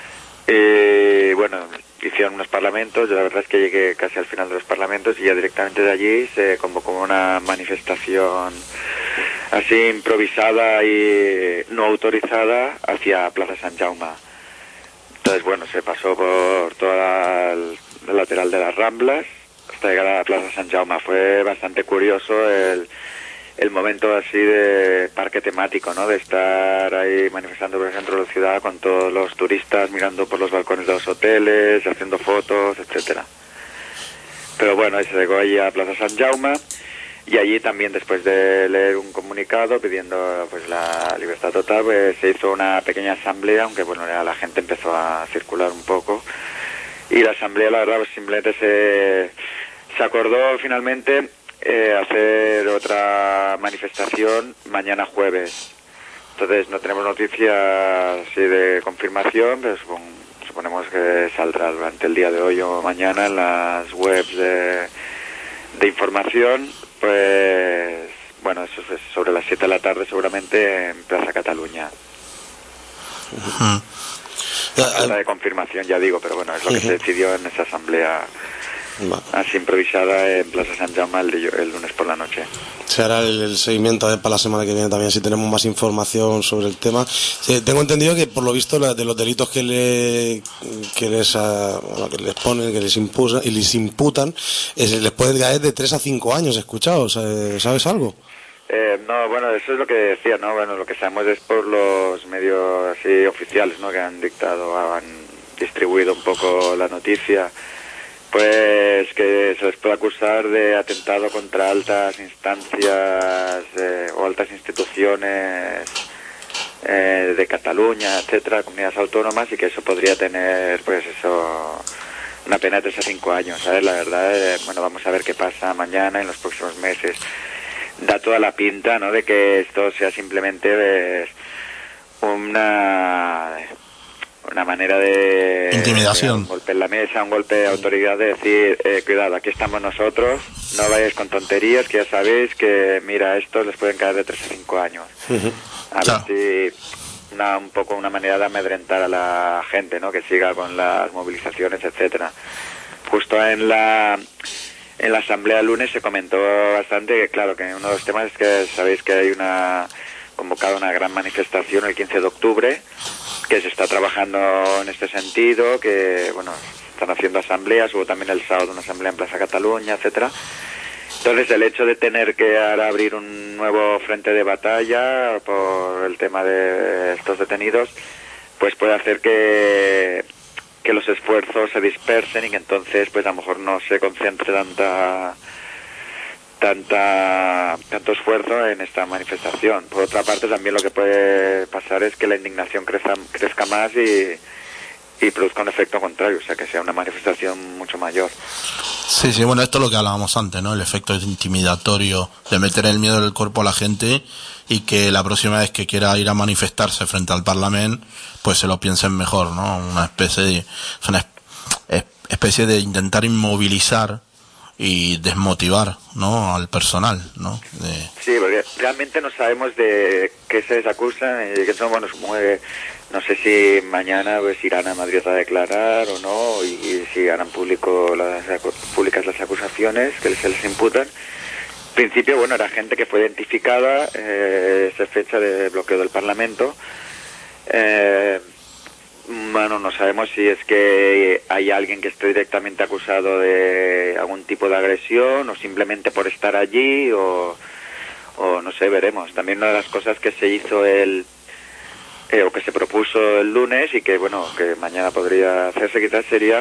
Y bueno, hicieron unos parlamentos. Yo la verdad es que llegué casi al final de los parlamentos y ya directamente de allí se convocó una manifestación así improvisada y no autorizada hacia Plaza Sant Jaume. Entonces bueno, se pasó por toda el lateral de las Ramblas hasta llegar a la Plaza Sant Jaume. Fue bastante curioso el momento así de parque temático, ¿no? De estar ahí manifestando por el centro de la ciudad con todos los turistas mirando por los balcones de los hoteles, haciendo fotos, etcétera. Pero bueno, se llegó allí a Plaza Sant Jaume y allí también, después de leer un comunicado pidiendo pues la libertad total, pues se hizo una pequeña asamblea, aunque bueno, ya la gente empezó a circular un poco. Y la asamblea, la verdad, pues simplemente se acordó finalmente hacer otra manifestación mañana jueves. Entonces no tenemos noticias así de confirmación, pero suponemos que saldrá durante el día de hoy o mañana en las webs de información. Pues bueno, eso es sobre las 7 de la tarde seguramente en Plaza Cataluña. La de confirmación, ya digo, pero bueno, es lo que se decidió en esa asamblea así improvisada en Plaza Sant Jaume el lunes por la noche. Se hará el seguimiento para la semana que viene también, si tenemos más información sobre el tema. Tengo entendido que por lo visto de los delitos que les ponen, que les imputan, les pueden caer de 3 a 5 años. ¿Escuchado? ¿Sabes algo? No, bueno, eso es lo que decía, ¿no? Bueno, lo que sabemos es por los medios así oficiales, ¿no? Que han distribuido un poco la noticia. Pues que se les puede acusar de atentado contra altas instancias o altas instituciones de Cataluña, etcétera, comunidades autónomas, y que eso podría tener, pues eso, una pena de 3 a 5 años, ¿sabes? La verdad, bueno, vamos a ver qué pasa mañana, en los próximos meses. Da toda la pinta, ¿no?, de que esto sea simplemente una manera de intimidación, un golpe en la mesa, un golpe de autoridad, de decir, cuidado, aquí estamos nosotros, no vayáis con tonterías, que ya sabéis que, mira, estos les pueden caer de 3 a 5 años. A ver si un poco una manera de amedrentar a la gente, ¿no?, que siga con las movilizaciones, etcétera. Justo en la asamblea el lunes se comentó bastante que, claro, que uno de los temas es que sabéis que hay convocada una gran manifestación el 15 de octubre, que se está trabajando en este sentido, que, bueno, están haciendo asambleas, hubo también el sábado una asamblea en Plaza Cataluña, etcétera. Entonces, el hecho de tener que ahora abrir un nuevo frente de batalla por el tema de estos detenidos, pues puede hacer que los esfuerzos se dispersen y que entonces, pues a lo mejor no se concentre tanto esfuerzo en esta manifestación. Por otra parte, también lo que puede pasar es que la indignación crezca más y produzca un efecto contrario, o sea, que sea una manifestación mucho mayor. Sí, bueno, esto es lo que hablábamos antes, ¿no? El efecto intimidatorio de meter el miedo del cuerpo a la gente, y que la próxima vez que quiera ir a manifestarse frente al Parlamento, pues se lo piensen mejor, ¿no? Una especie de intentar inmovilizar y desmotivar, ¿no?, al personal, ¿no? Sí, porque realmente no sabemos de qué se les acusa, y que son, bueno, no sé si mañana pues irán a Madrid a declarar o no, y si harán públicas las acusaciones que se les imputan. En principio, bueno, era gente que fue identificada esa fecha de bloqueo del Parlamento. Bueno, no sabemos si es que hay alguien que esté directamente acusado de algún tipo de agresión, o simplemente por estar allí, o no sé, veremos. También una de las cosas que se hizo o que se propuso el lunes, y que, bueno, que mañana podría hacerse quizás, sería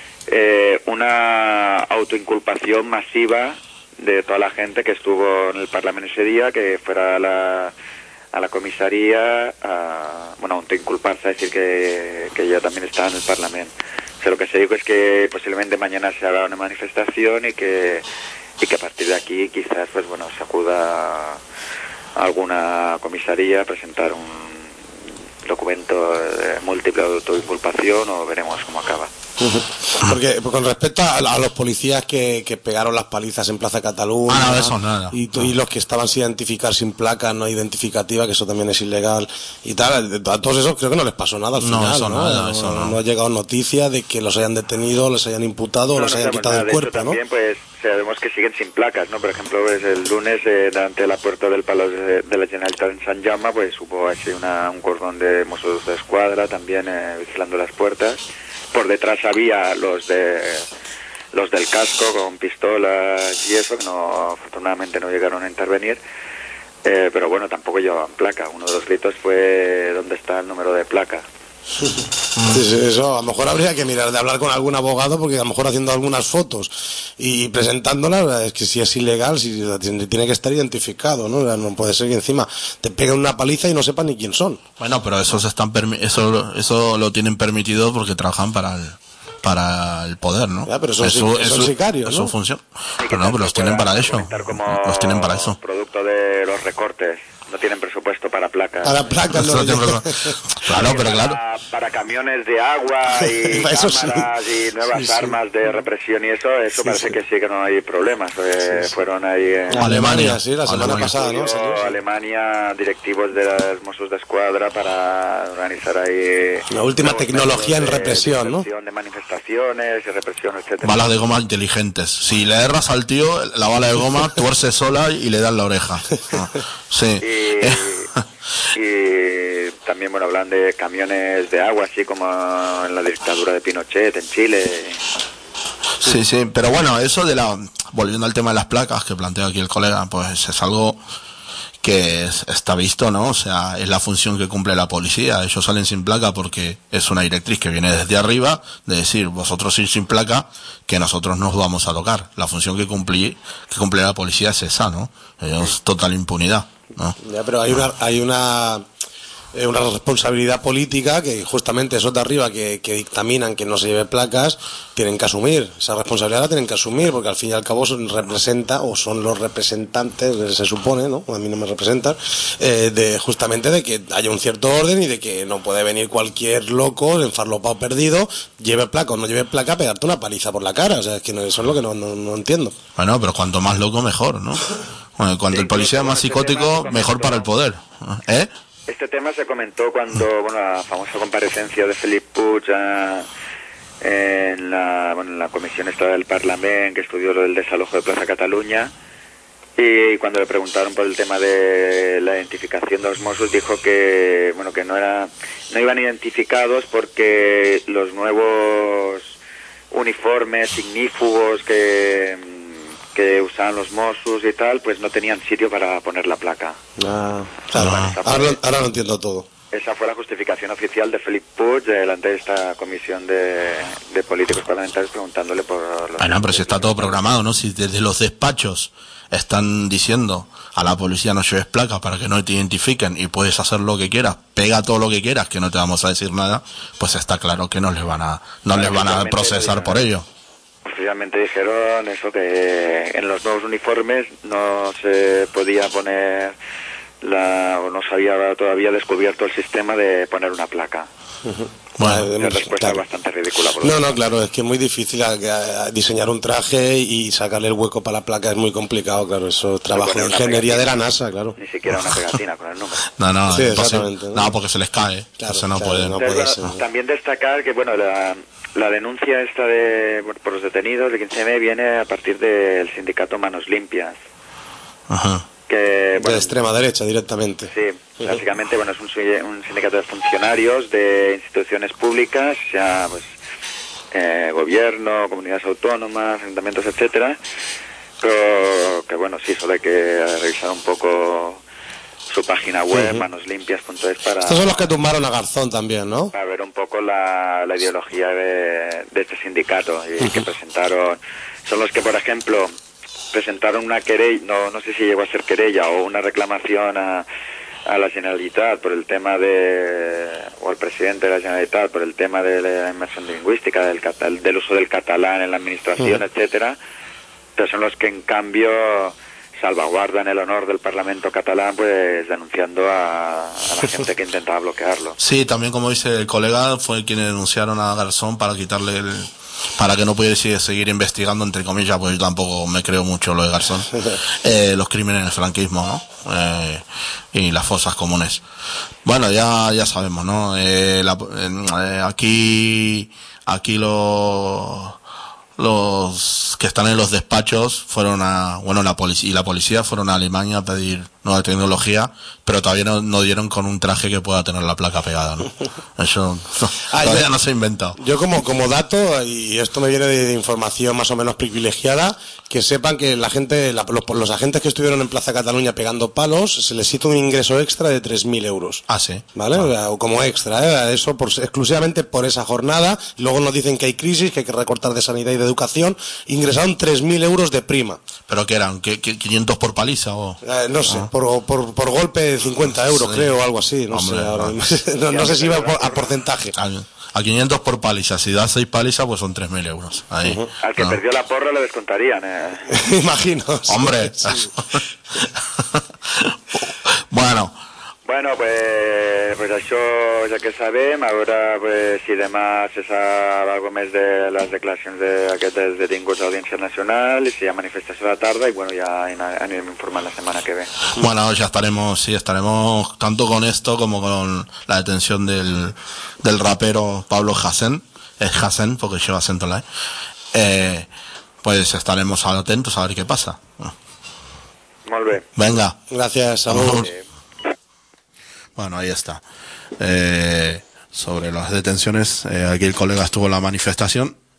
una autoinculpación masiva de toda la gente que estuvo en el Parlamento ese día, que fuera a la comisaría a autoinculparse, a decir que ya también estaba en el Parlamento. O sea, lo que se dijo es que posiblemente mañana se haga una manifestación y que a partir de aquí quizás, pues bueno, se acuda a alguna comisaría a presentar un documento múltiple de autoinculpación, o veremos cómo acaba. Porque con respecto a los policías que pegaron las palizas en Plaza Cataluña, nada. Y los que estaban sin identificar, sin placa no identificativa, que eso también es ilegal y tal, a todos esos creo que no les pasó nada al final, no ha llegado noticia de que los hayan detenido, les hayan imputado o los hayan quitado el cuerpo, ¿no? También, pues sabemos que siguen sin placas, ¿no? Por ejemplo, pues, el lunes delante de la puerta del Palau de la Generalitat en Sant Jaume, pues hubo así un cordón de Mossos d'Esquadra también vigilando las puertas. Por detrás había los del casco con pistolas y eso, que afortunadamente no llegaron a intervenir, pero bueno, tampoco llevaban placa. Uno de los gritos fue ¿dónde está el número de placa? Sí, eso a lo mejor habría que mirar de hablar con algún abogado, porque a lo mejor haciendo algunas fotos y presentándolas, es que si es ilegal, si tiene que estar identificado, ¿no? No puede ser que encima te peguen una paliza y no sepan ni quién son. Bueno, pero eso lo tienen permitido porque trabajan para el poder, ¿no? Ya, pero son sicarios, ¿no? Eso funciona. Pero los tienen para eso. Los tienen para eso. Producto de los recortes. No tienen presupuesto para placas. Para placas no Claro, pero claro. Para camiones de agua y cámaras y nuevas armas de represión y eso parece que sí que no hay problemas. Fueron ahí en Alemania, la semana pasada, ¿no? Alemania, directivos de los Mossos d'Esquadra para organizar ahí la última tecnología en represión, ¿no? De manifestaciones y represión, etcétera. Balas de goma inteligentes. Si le erras al tío, la bala de goma tuerce sola y le das la oreja. Sí. Y también, bueno, hablan de camiones de agua, así como en la dictadura de Pinochet en Chile. Sí, pero bueno, eso volviendo al tema de las placas que plantea aquí el colega, pues es algo está visto, ¿no? O sea, es la función que cumple la policía. Ellos salen sin placa porque es una directriz que viene desde arriba, de decir, vosotros ir sin placa, que nosotros nos vamos a tocar. La función que cumple la policía es esa, ¿no? Es total impunidad, ¿no? Ya, pero hay una responsabilidad política que justamente esos de arriba que dictaminan que no se lleven placas tienen que asumir. Esa responsabilidad la tienen que asumir porque al fin y al cabo son los representantes, se supone, ¿no? A mí no me representan, justamente de que haya un cierto orden y de que no puede venir cualquier loco, enfarlopado perdido, lleve placa o no lleve placa, pegarte una paliza por la cara. O sea, es que eso es lo que no entiendo. Bueno, pero cuanto más loco mejor, ¿no? Bueno, cuando el policía es más psicótico, mejor para el poder. ¿Eh? Este tema se comentó cuando, la famosa comparecencia de Felip Puig en la comisión esta del Parlamento que estudió lo del desalojo de Plaza Cataluña, y cuando le preguntaron por el tema de la identificación de los Mossos, dijo que no iban identificados porque los nuevos uniformes ignífugos que usaban los Mossos y tal, pues no tenían sitio para poner la placa. Claro. Ahora lo entiendo todo. Esa fue la justificación oficial de Felip Puig delante de esta comisión de políticos parlamentarios preguntándole por los... Bueno, pero si está todo programado, ¿no? Si desde los despachos están diciendo a la policía no lleves placa para que no te identifiquen y puedes hacer lo que quieras, pega todo lo que quieras, que no te vamos a decir nada, pues está claro que no les van a procesar por ello. Oficialmente dijeron eso, que en los nuevos uniformes no se podía poner o no se había todavía descubierto el sistema de poner una placa. Bueno, la respuesta es bastante ridícula. Claro, es que es muy difícil diseñar un traje y sacarle el hueco para la placa, es muy complicado, claro, eso es trabajo de ingeniería de la NASA, claro. Ni siquiera una pegatina con el número. No, sí, exactamente. No, porque se les cae, claro, eso no puede ser. También destacar que, la denuncia esta por los detenidos de 15M viene a partir del sindicato Manos Limpias. Ajá. De extrema derecha directamente. Sí, básicamente es un sindicato de funcionarios de instituciones públicas, ya gobierno, comunidades autónomas, ayuntamientos, etcétera. Pero que solo hay que revisar un poco su página web, manoslimpias.es, para... Estos son los que tumbaron a Garzón también, ¿no? Para ver un poco la ideología de este sindicato y que presentaron. Son los que, por ejemplo, presentaron una querella, no sé si llegó a ser querella o una reclamación a la Generalitat por el tema o al presidente de la Generalitat por el tema de la inmersión lingüística, del uso del catalán en la administración, etcétera. Pero son los que, en cambio, salvaguardan el honor del Parlamento catalán, pues denunciando a la gente que intentaba bloquearlo. Sí, también, como dice el colega, fue quienes denunciaron a Garzón para quitarle para que no pudiese seguir investigando, entre comillas, pues yo tampoco me creo mucho lo de Garzón, los crímenes del franquismo, ¿no? Y las fosas comunes. Bueno, ya sabemos, ¿no? Aquí los que están en los despachos fueron la policía fueron a Alemania a pedir nueva tecnología, pero todavía no dieron con un traje que pueda tener la placa pegada, ¿no? Eso todavía no se ha inventado. Yo como dato, y esto me viene de información más o menos privilegiada, que sepan que la gente, los agentes que estuvieron en Plaza Cataluña pegando palos, se les hizo un ingreso extra de 3.000 euros. Ah, sí. ¿Vale? O como extra, eso exclusivamente por esa jornada. Luego nos dicen que hay crisis, que hay que recortar de sanidad y de educación. Ingresaron 3.000 euros de prima. ¿Pero qué eran? ¿500 por paliza o...? No sé, por golpe de 50 euros, sí, creo, o algo así. No sé si iba a porcentaje. A 500 por paliza. Si das 6 palizas, pues son 3.000 euros. Ahí. Al que perdió la porra le descontarían. Imagino. Hombre. Sí. Bueno, pues això ja que sabem. A veure si demà se sap alguna més de les declaracions d'aquests detinguts a l'Audiència Nacional, y si hi ha manifestació a la tarda, y ya anirem informant la semana que ve. Bueno, ya estaremos tanto con esto como con la detención del rapero Pablo Hasél, es Hasél porque lleva acento en la pues estaremos atentos a ver qué pasa. Molt bé. Venga. Gracias, saludos. Bueno, ahí está. Sobre las detenciones, aquí el colega estuvo en la manifestación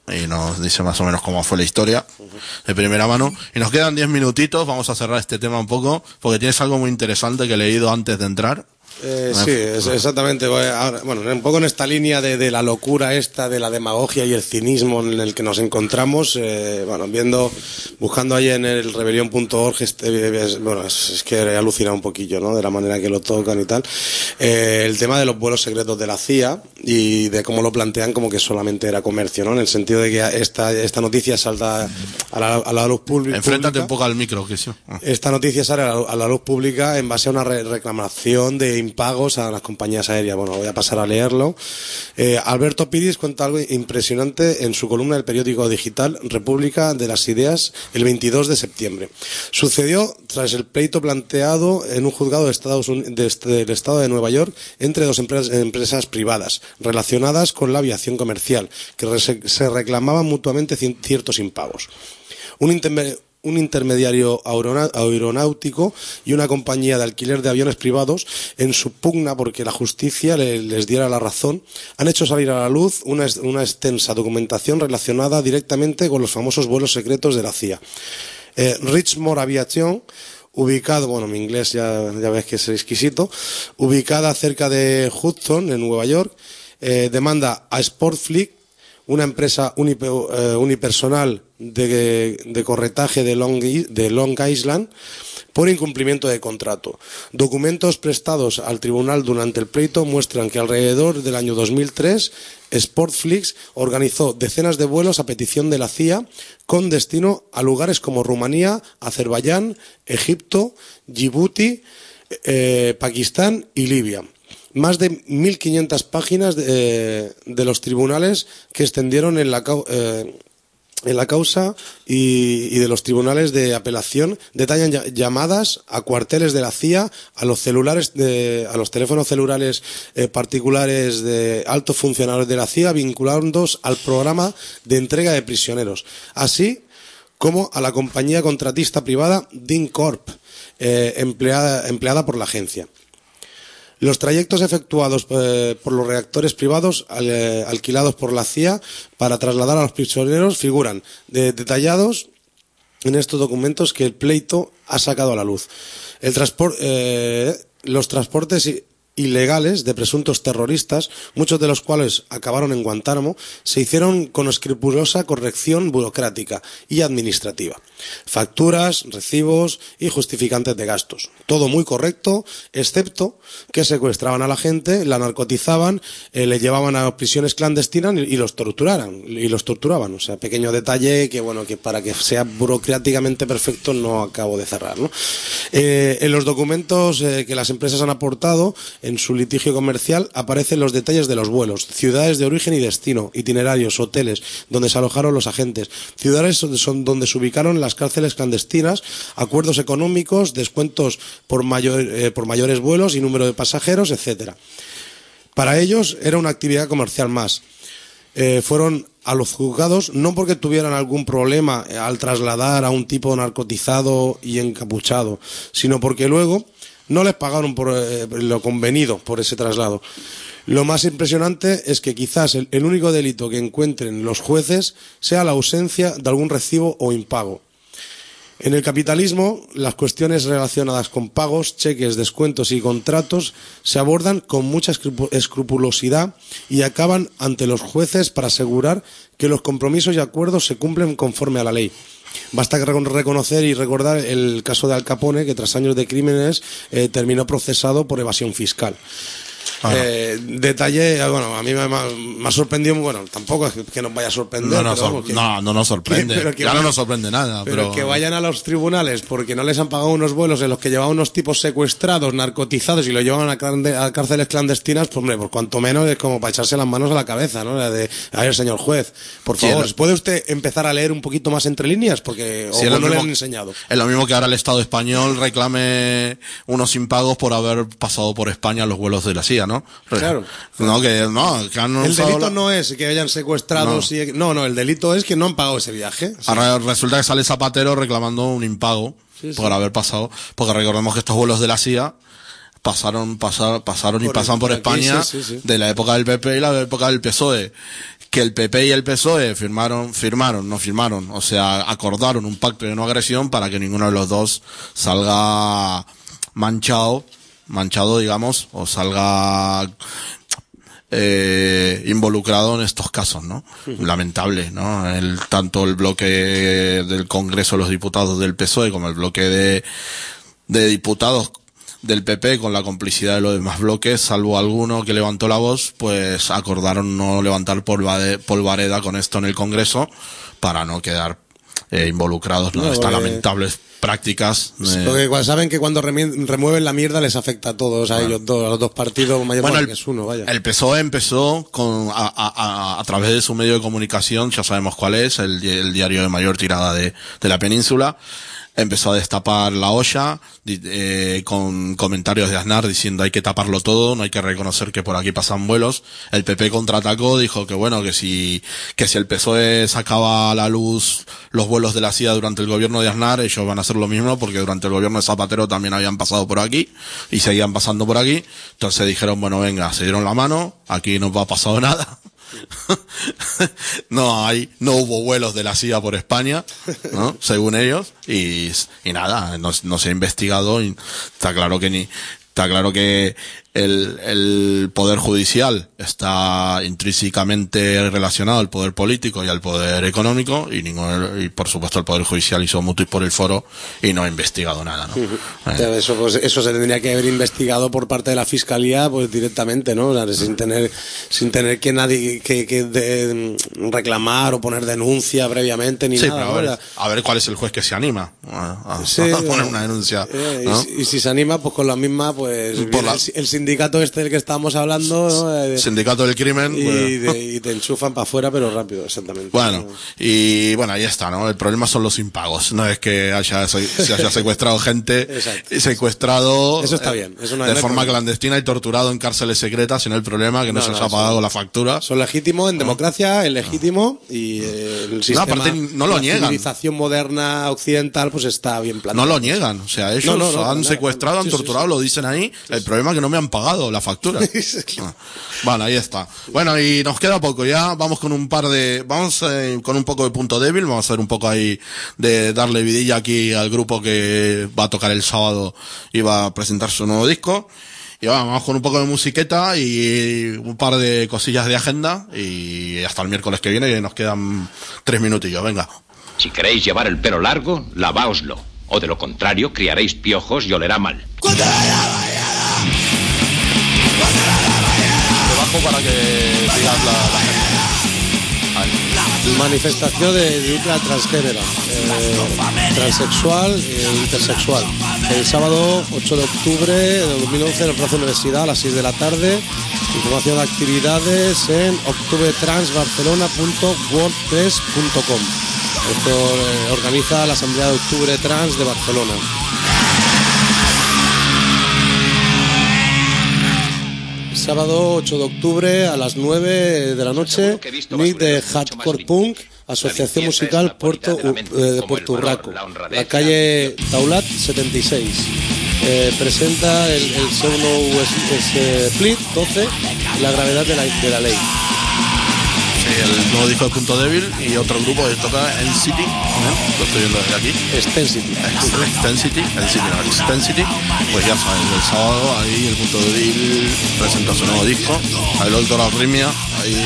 y nos dice más o menos cómo fue la historia de primera mano. Y nos quedan 10 minutitos, vamos a cerrar este tema un poco, porque tienes algo muy interesante que he leído antes de entrar. Sí, exactamente. Bueno, un poco en esta línea de la locura esta, de la demagogia y el cinismo en el que nos encontramos, buscando ahí en el rebelión.org, es que he alucinado un poquillo, ¿no? De la manera que lo tocan y tal. El tema de los vuelos secretos de la CIA y de cómo lo plantean como que solamente era comercio, ¿no? En el sentido de que esta noticia salta a la luz pública. Enfréntate un poco al micro, que sí. Esta noticia sale a la luz pública en base a una reclamación de impagos a las compañías aéreas. Bueno, voy a pasar a leerlo. Alberto Piris cuenta algo impresionante en su columna del periódico digital República de las Ideas el 22 de septiembre. Sucedió tras el pleito planteado en un juzgado del estado de Nueva York entre dos empresas privadas relacionadas con la aviación comercial que se reclamaban mutuamente ciertos impagos. Un intermediario aeronáutico y una compañía de alquiler de aviones privados, en su pugna porque la justicia les diera la razón, han hecho salir a la luz una extensa documentación relacionada directamente con los famosos vuelos secretos de la CIA. Richmond Aviation, ubicado, mi inglés ya ves que es exquisito, ubicada cerca de Hudson, en Nueva York, demanda a Sportflight, una empresa unipersonal de corretaje de Long Island, por incumplimiento de contrato. Documentos prestados al tribunal durante el pleito muestran que alrededor del año 2003 Sportflix organizó decenas de vuelos a petición de la CIA con destino a lugares como Rumanía, Azerbaiyán, Egipto, Djibouti, Pakistán y Libia. Más de 1.500 páginas de los tribunales que extendieron en la causa y de los tribunales de apelación detallan llamadas a cuarteles de la CIA, a los teléfonos celulares particulares de altos funcionarios de la CIA vinculándolos al programa de entrega de prisioneros, así como a la compañía contratista privada DIN Corp, empleada por la agencia. Los trayectos efectuados por los reactores privados alquilados por la CIA para trasladar a los prisioneros figuran detallados en estos documentos que el pleito ha sacado a la luz. Los transportes ilegales de presuntos terroristas, muchos de los cuales acabaron en Guantánamo, se hicieron con escrupulosa corrección burocrática y administrativa. Facturas, recibos y justificantes de gastos. Todo muy correcto, excepto que secuestraban a la gente, la narcotizaban, le llevaban a prisiones clandestinas y los torturaban. O sea, pequeño detalle que para que sea burocráticamente perfecto no acabo de cerrar, ¿no? En los documentos que las empresas han aportado en su litigio comercial aparecen los detalles de los vuelos, ciudades de origen y destino, itinerarios, hoteles donde se alojaron los agentes, ciudades donde se ubicaron las cárceles clandestinas, acuerdos económicos, descuentos por mayores vuelos y número de pasajeros, etcétera. Para ellos era una actividad comercial más. Fueron a los juzgados no porque tuvieran algún problema al trasladar a un tipo narcotizado y encapuchado, sino porque luego no les pagaron por lo convenido por ese traslado. Lo más impresionante es que quizás el único delito que encuentren los jueces sea la ausencia de algún recibo o impago. En el capitalismo, las cuestiones relacionadas con pagos, cheques, descuentos y contratos se abordan con mucha escrupulosidad y acaban ante los jueces para asegurar que los compromisos y acuerdos se cumplen conforme a la ley. Basta reconocer y recordar el caso de Al Capone, que tras años de crímenes terminó procesado por evasión fiscal. Detalle, a mí me ha sorprendido, tampoco es que nos vaya a sorprender. No nos sorprende, no nos sorprende nada. Pero que vayan a los tribunales porque no les han pagado unos vuelos en los que llevaban unos tipos secuestrados, narcotizados y lo llevaban a cárceles clandestinas, pues cuanto menos es como para echarse las manos a la cabeza, ¿no? A ver, señor juez, por favor, ¿puede usted empezar a leer un poquito más entre líneas? Porque no le han enseñado. Es lo mismo que ahora el Estado español reclame unos impagos por haber pasado por España los vuelos de la CIA, ¿no? Claro. Que han el delito no es que hayan secuestrado. No, el delito es que no han pagado ese viaje. Sí. Ahora resulta que sale Zapatero reclamando un impago por haber pasado. Porque recordemos que estos vuelos de la CIA pasaron y pasan por aquí, España sí. de la época del PP y la época del PSOE. Que el PP y el PSOE firmaron, o sea, acordaron un pacto de no agresión para que ninguno de los dos salga manchado, digamos, o salga involucrado en estos casos, ¿no? Lamentable, ¿no? Tanto el bloque del Congreso de los Diputados del PSOE como el bloque de diputados del PP, con la complicidad de los demás bloques, salvo alguno que levantó la voz, pues acordaron no levantar polvareda con esto en el Congreso para no quedar involucrados en estas lamentables prácticas. Porque saben que cuando remueven la mierda les afecta a todos, a ellos dos, a los dos partidos, que es uno, vaya. El PSOE empezó a través de su medio de comunicación, ya sabemos cuál es, el diario de mayor tirada de la península. Empezó a destapar la olla con comentarios de Aznar diciendo hay que taparlo todo, no hay que reconocer que por aquí pasan vuelos. El PP contraatacó, dijo que bueno, que si el PSOE sacaba a la luz los vuelos de la CIA durante el gobierno de Aznar, ellos van a hacer lo mismo porque durante el gobierno de Zapatero también habían pasado por aquí y seguían pasando por aquí. Entonces dijeron, bueno, venga, se dieron la mano, aquí no ha pasado nada. No hubo vuelos de la CIA por España, ¿no? Según ellos, y nada, no se ha investigado y está claro que el poder judicial está intrínsecamente relacionado al poder político y al poder económico y por supuesto el poder judicial hizo mutuo por el foro y no ha investigado nada, ¿no? Eso se tendría que haber investigado por parte de la fiscalía, pues directamente, ¿no? O sea, sin tener que nadie que reclamar o poner denuncia previamente ni nada. Pero a ver cuál es el juez que se anima a poner una denuncia, ¿no? Y si se anima, pues con la misma, pues el sindicato del que estábamos hablando, ¿no? Sindicato del crimen, y te enchufan para afuera, pero rápido, exactamente. Bueno, ahí está, ¿no? El problema son los impagos, no es que se haya secuestrado gente, secuestrado eso está bien, eso no de forma clandestina y torturado en cárceles secretas, sino el problema que no se les ha pagado la factura. Son legítimos en democracia, es legítimo y el sistema, aparte no lo niegan. La civilización moderna occidental pues está bien planteada. No lo niegan, o sea, ellos han secuestrado, han torturado, lo dicen ahí. El problema es que no me han pagado la factura. Vale, ahí está. Bueno, y nos queda poco ya. Vamos con un poco de punto débil. Vamos a hacer un poco ahí de darle vidilla aquí al grupo que va a tocar el sábado y va a presentar su nuevo disco. Y vamos con un poco de musiqueta y un par de cosillas de agenda y hasta el miércoles que viene, que nos quedan 3 minutillos. Venga. Si queréis llevar el pelo largo, lavaoslo. O de lo contrario, criaréis piojos y olerá mal. Debajo para que digas la gente. Manifestación de ultra transgénero, transexual e intersexual. El sábado 8 de octubre de 2011 en el Plaza Universidad a las 6 de la tarde. Información de actividades en octubretransbarcelona.wordpress.com. Esto organiza la Asamblea de Octubre Trans de Barcelona. Sábado 8 de octubre a las 9 de la noche, Nick de Hardcore Punk, Asociación Musical de Puerto Urraco, la calle Taulat 76. Presenta el segundo Split 12, La gravedad de la ley. El nuevo disco de Punto Débil y otro grupo que toca N-City, lo estoy viendo desde aquí. Extensity, pues ya sabes, el sábado ahí el Punto Débil presenta su nuevo disco, el Doctor Arritmia, ahí.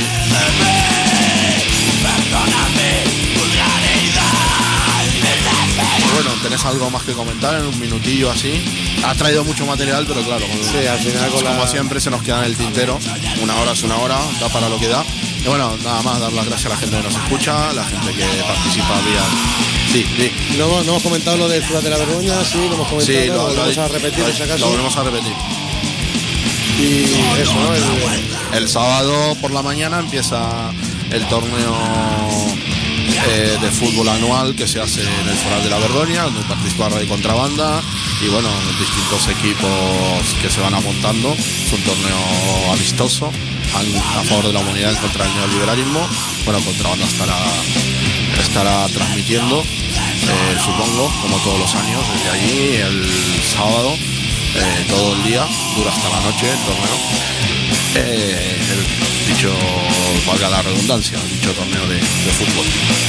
Bueno, ¿tenés algo más que comentar en un minutillo así? Ha traído mucho material, pero claro, al final como siempre se nos queda en el tintero. Una hora es una hora, da para lo que da. Y bueno, nada más, dar las gracias a la gente que nos escucha, la gente que participa vía... Sí. No hemos comentado lo de Ciudad de la Vergoña, sí, lo hemos comentado, sí, lo volvemos a repetir, si acaso. Lo volvemos a repetir. Y eso, ¿no? El sábado por la mañana empieza el torneo de fútbol anual que se hace en el Foral de la Vergoña, donde participa Radio Contrabanda y bueno, distintos equipos que se van amontando. Es un torneo amistoso a favor de la humanidad contra el neoliberalismo. Bueno, Contrabanda estará transmitiendo, supongo, como todos los años, desde allí el sábado. todo el día, dura hasta la noche el torneo. El dicho, valga la redundancia, el dicho torneo de fútbol.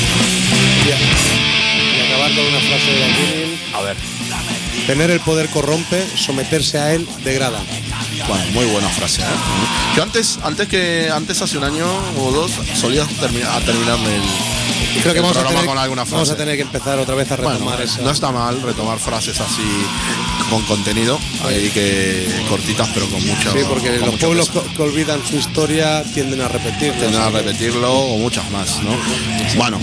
Y acabar con una frase de Lenin. A ver. Tener el poder corrompe, someterse a él degrada. Bueno, muy buena frase, ¿eh? Yo antes hace un año o dos, solía terminarme creo que el programa con alguna frase. Vamos a tener que empezar otra vez a retomar esa. No está mal retomar frases así con contenido, ahí que cortitas pero con mucho. Sí, porque con los mucho pueblos peso. que olvidan su historia tienden a repetirlo. O muchas más, ¿no? Bueno,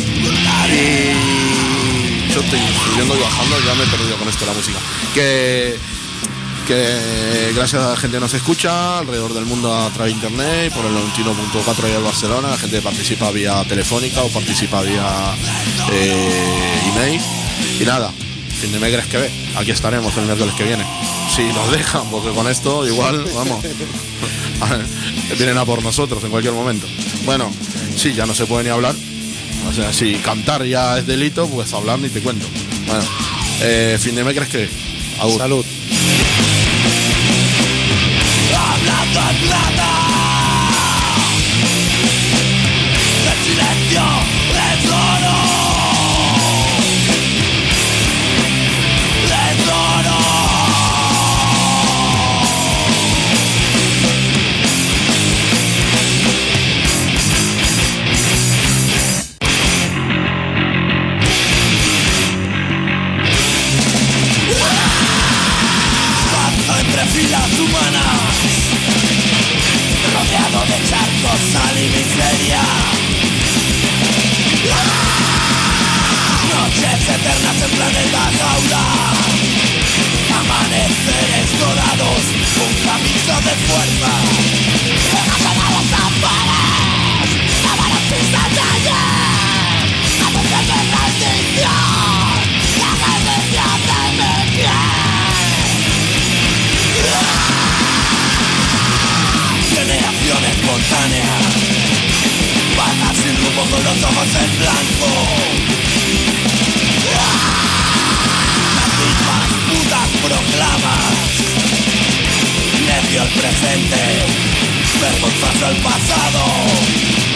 y yo estoy subiendo y bajando, ya me he perdido con esto de la música. Que gracias a la gente que nos escucha alrededor del mundo a través de internet, por el 91.4 de Barcelona, la gente que participa vía telefónica o participa vía email. Y nada, fin de mes que ve, aquí estaremos el miércoles que viene. Si nos dejan, porque con esto igual, vamos, vienen a por nosotros en cualquier momento. Bueno, sí, ya no se puede ni hablar. O sea, si cantar ya es delito, pues hablar ni te cuento. Bueno, fin de mes que ve. Agur. Salud. Hablando en plata, el silencio es oro, es oro. Paso entre filas humanas, rodeado de charcos, sal y miseria. Noches eternas en planeta jaula, amaneceres dorados, un camino de fuerza. Relacionados afueras, avalancistas de ayer, antes de rendición, la cadencia de mi piel. Generación espontánea, bajas sin rumbo con los ojos en blanco. Las mismas putas proclamas, necio el presente, vergonzoso el pasado.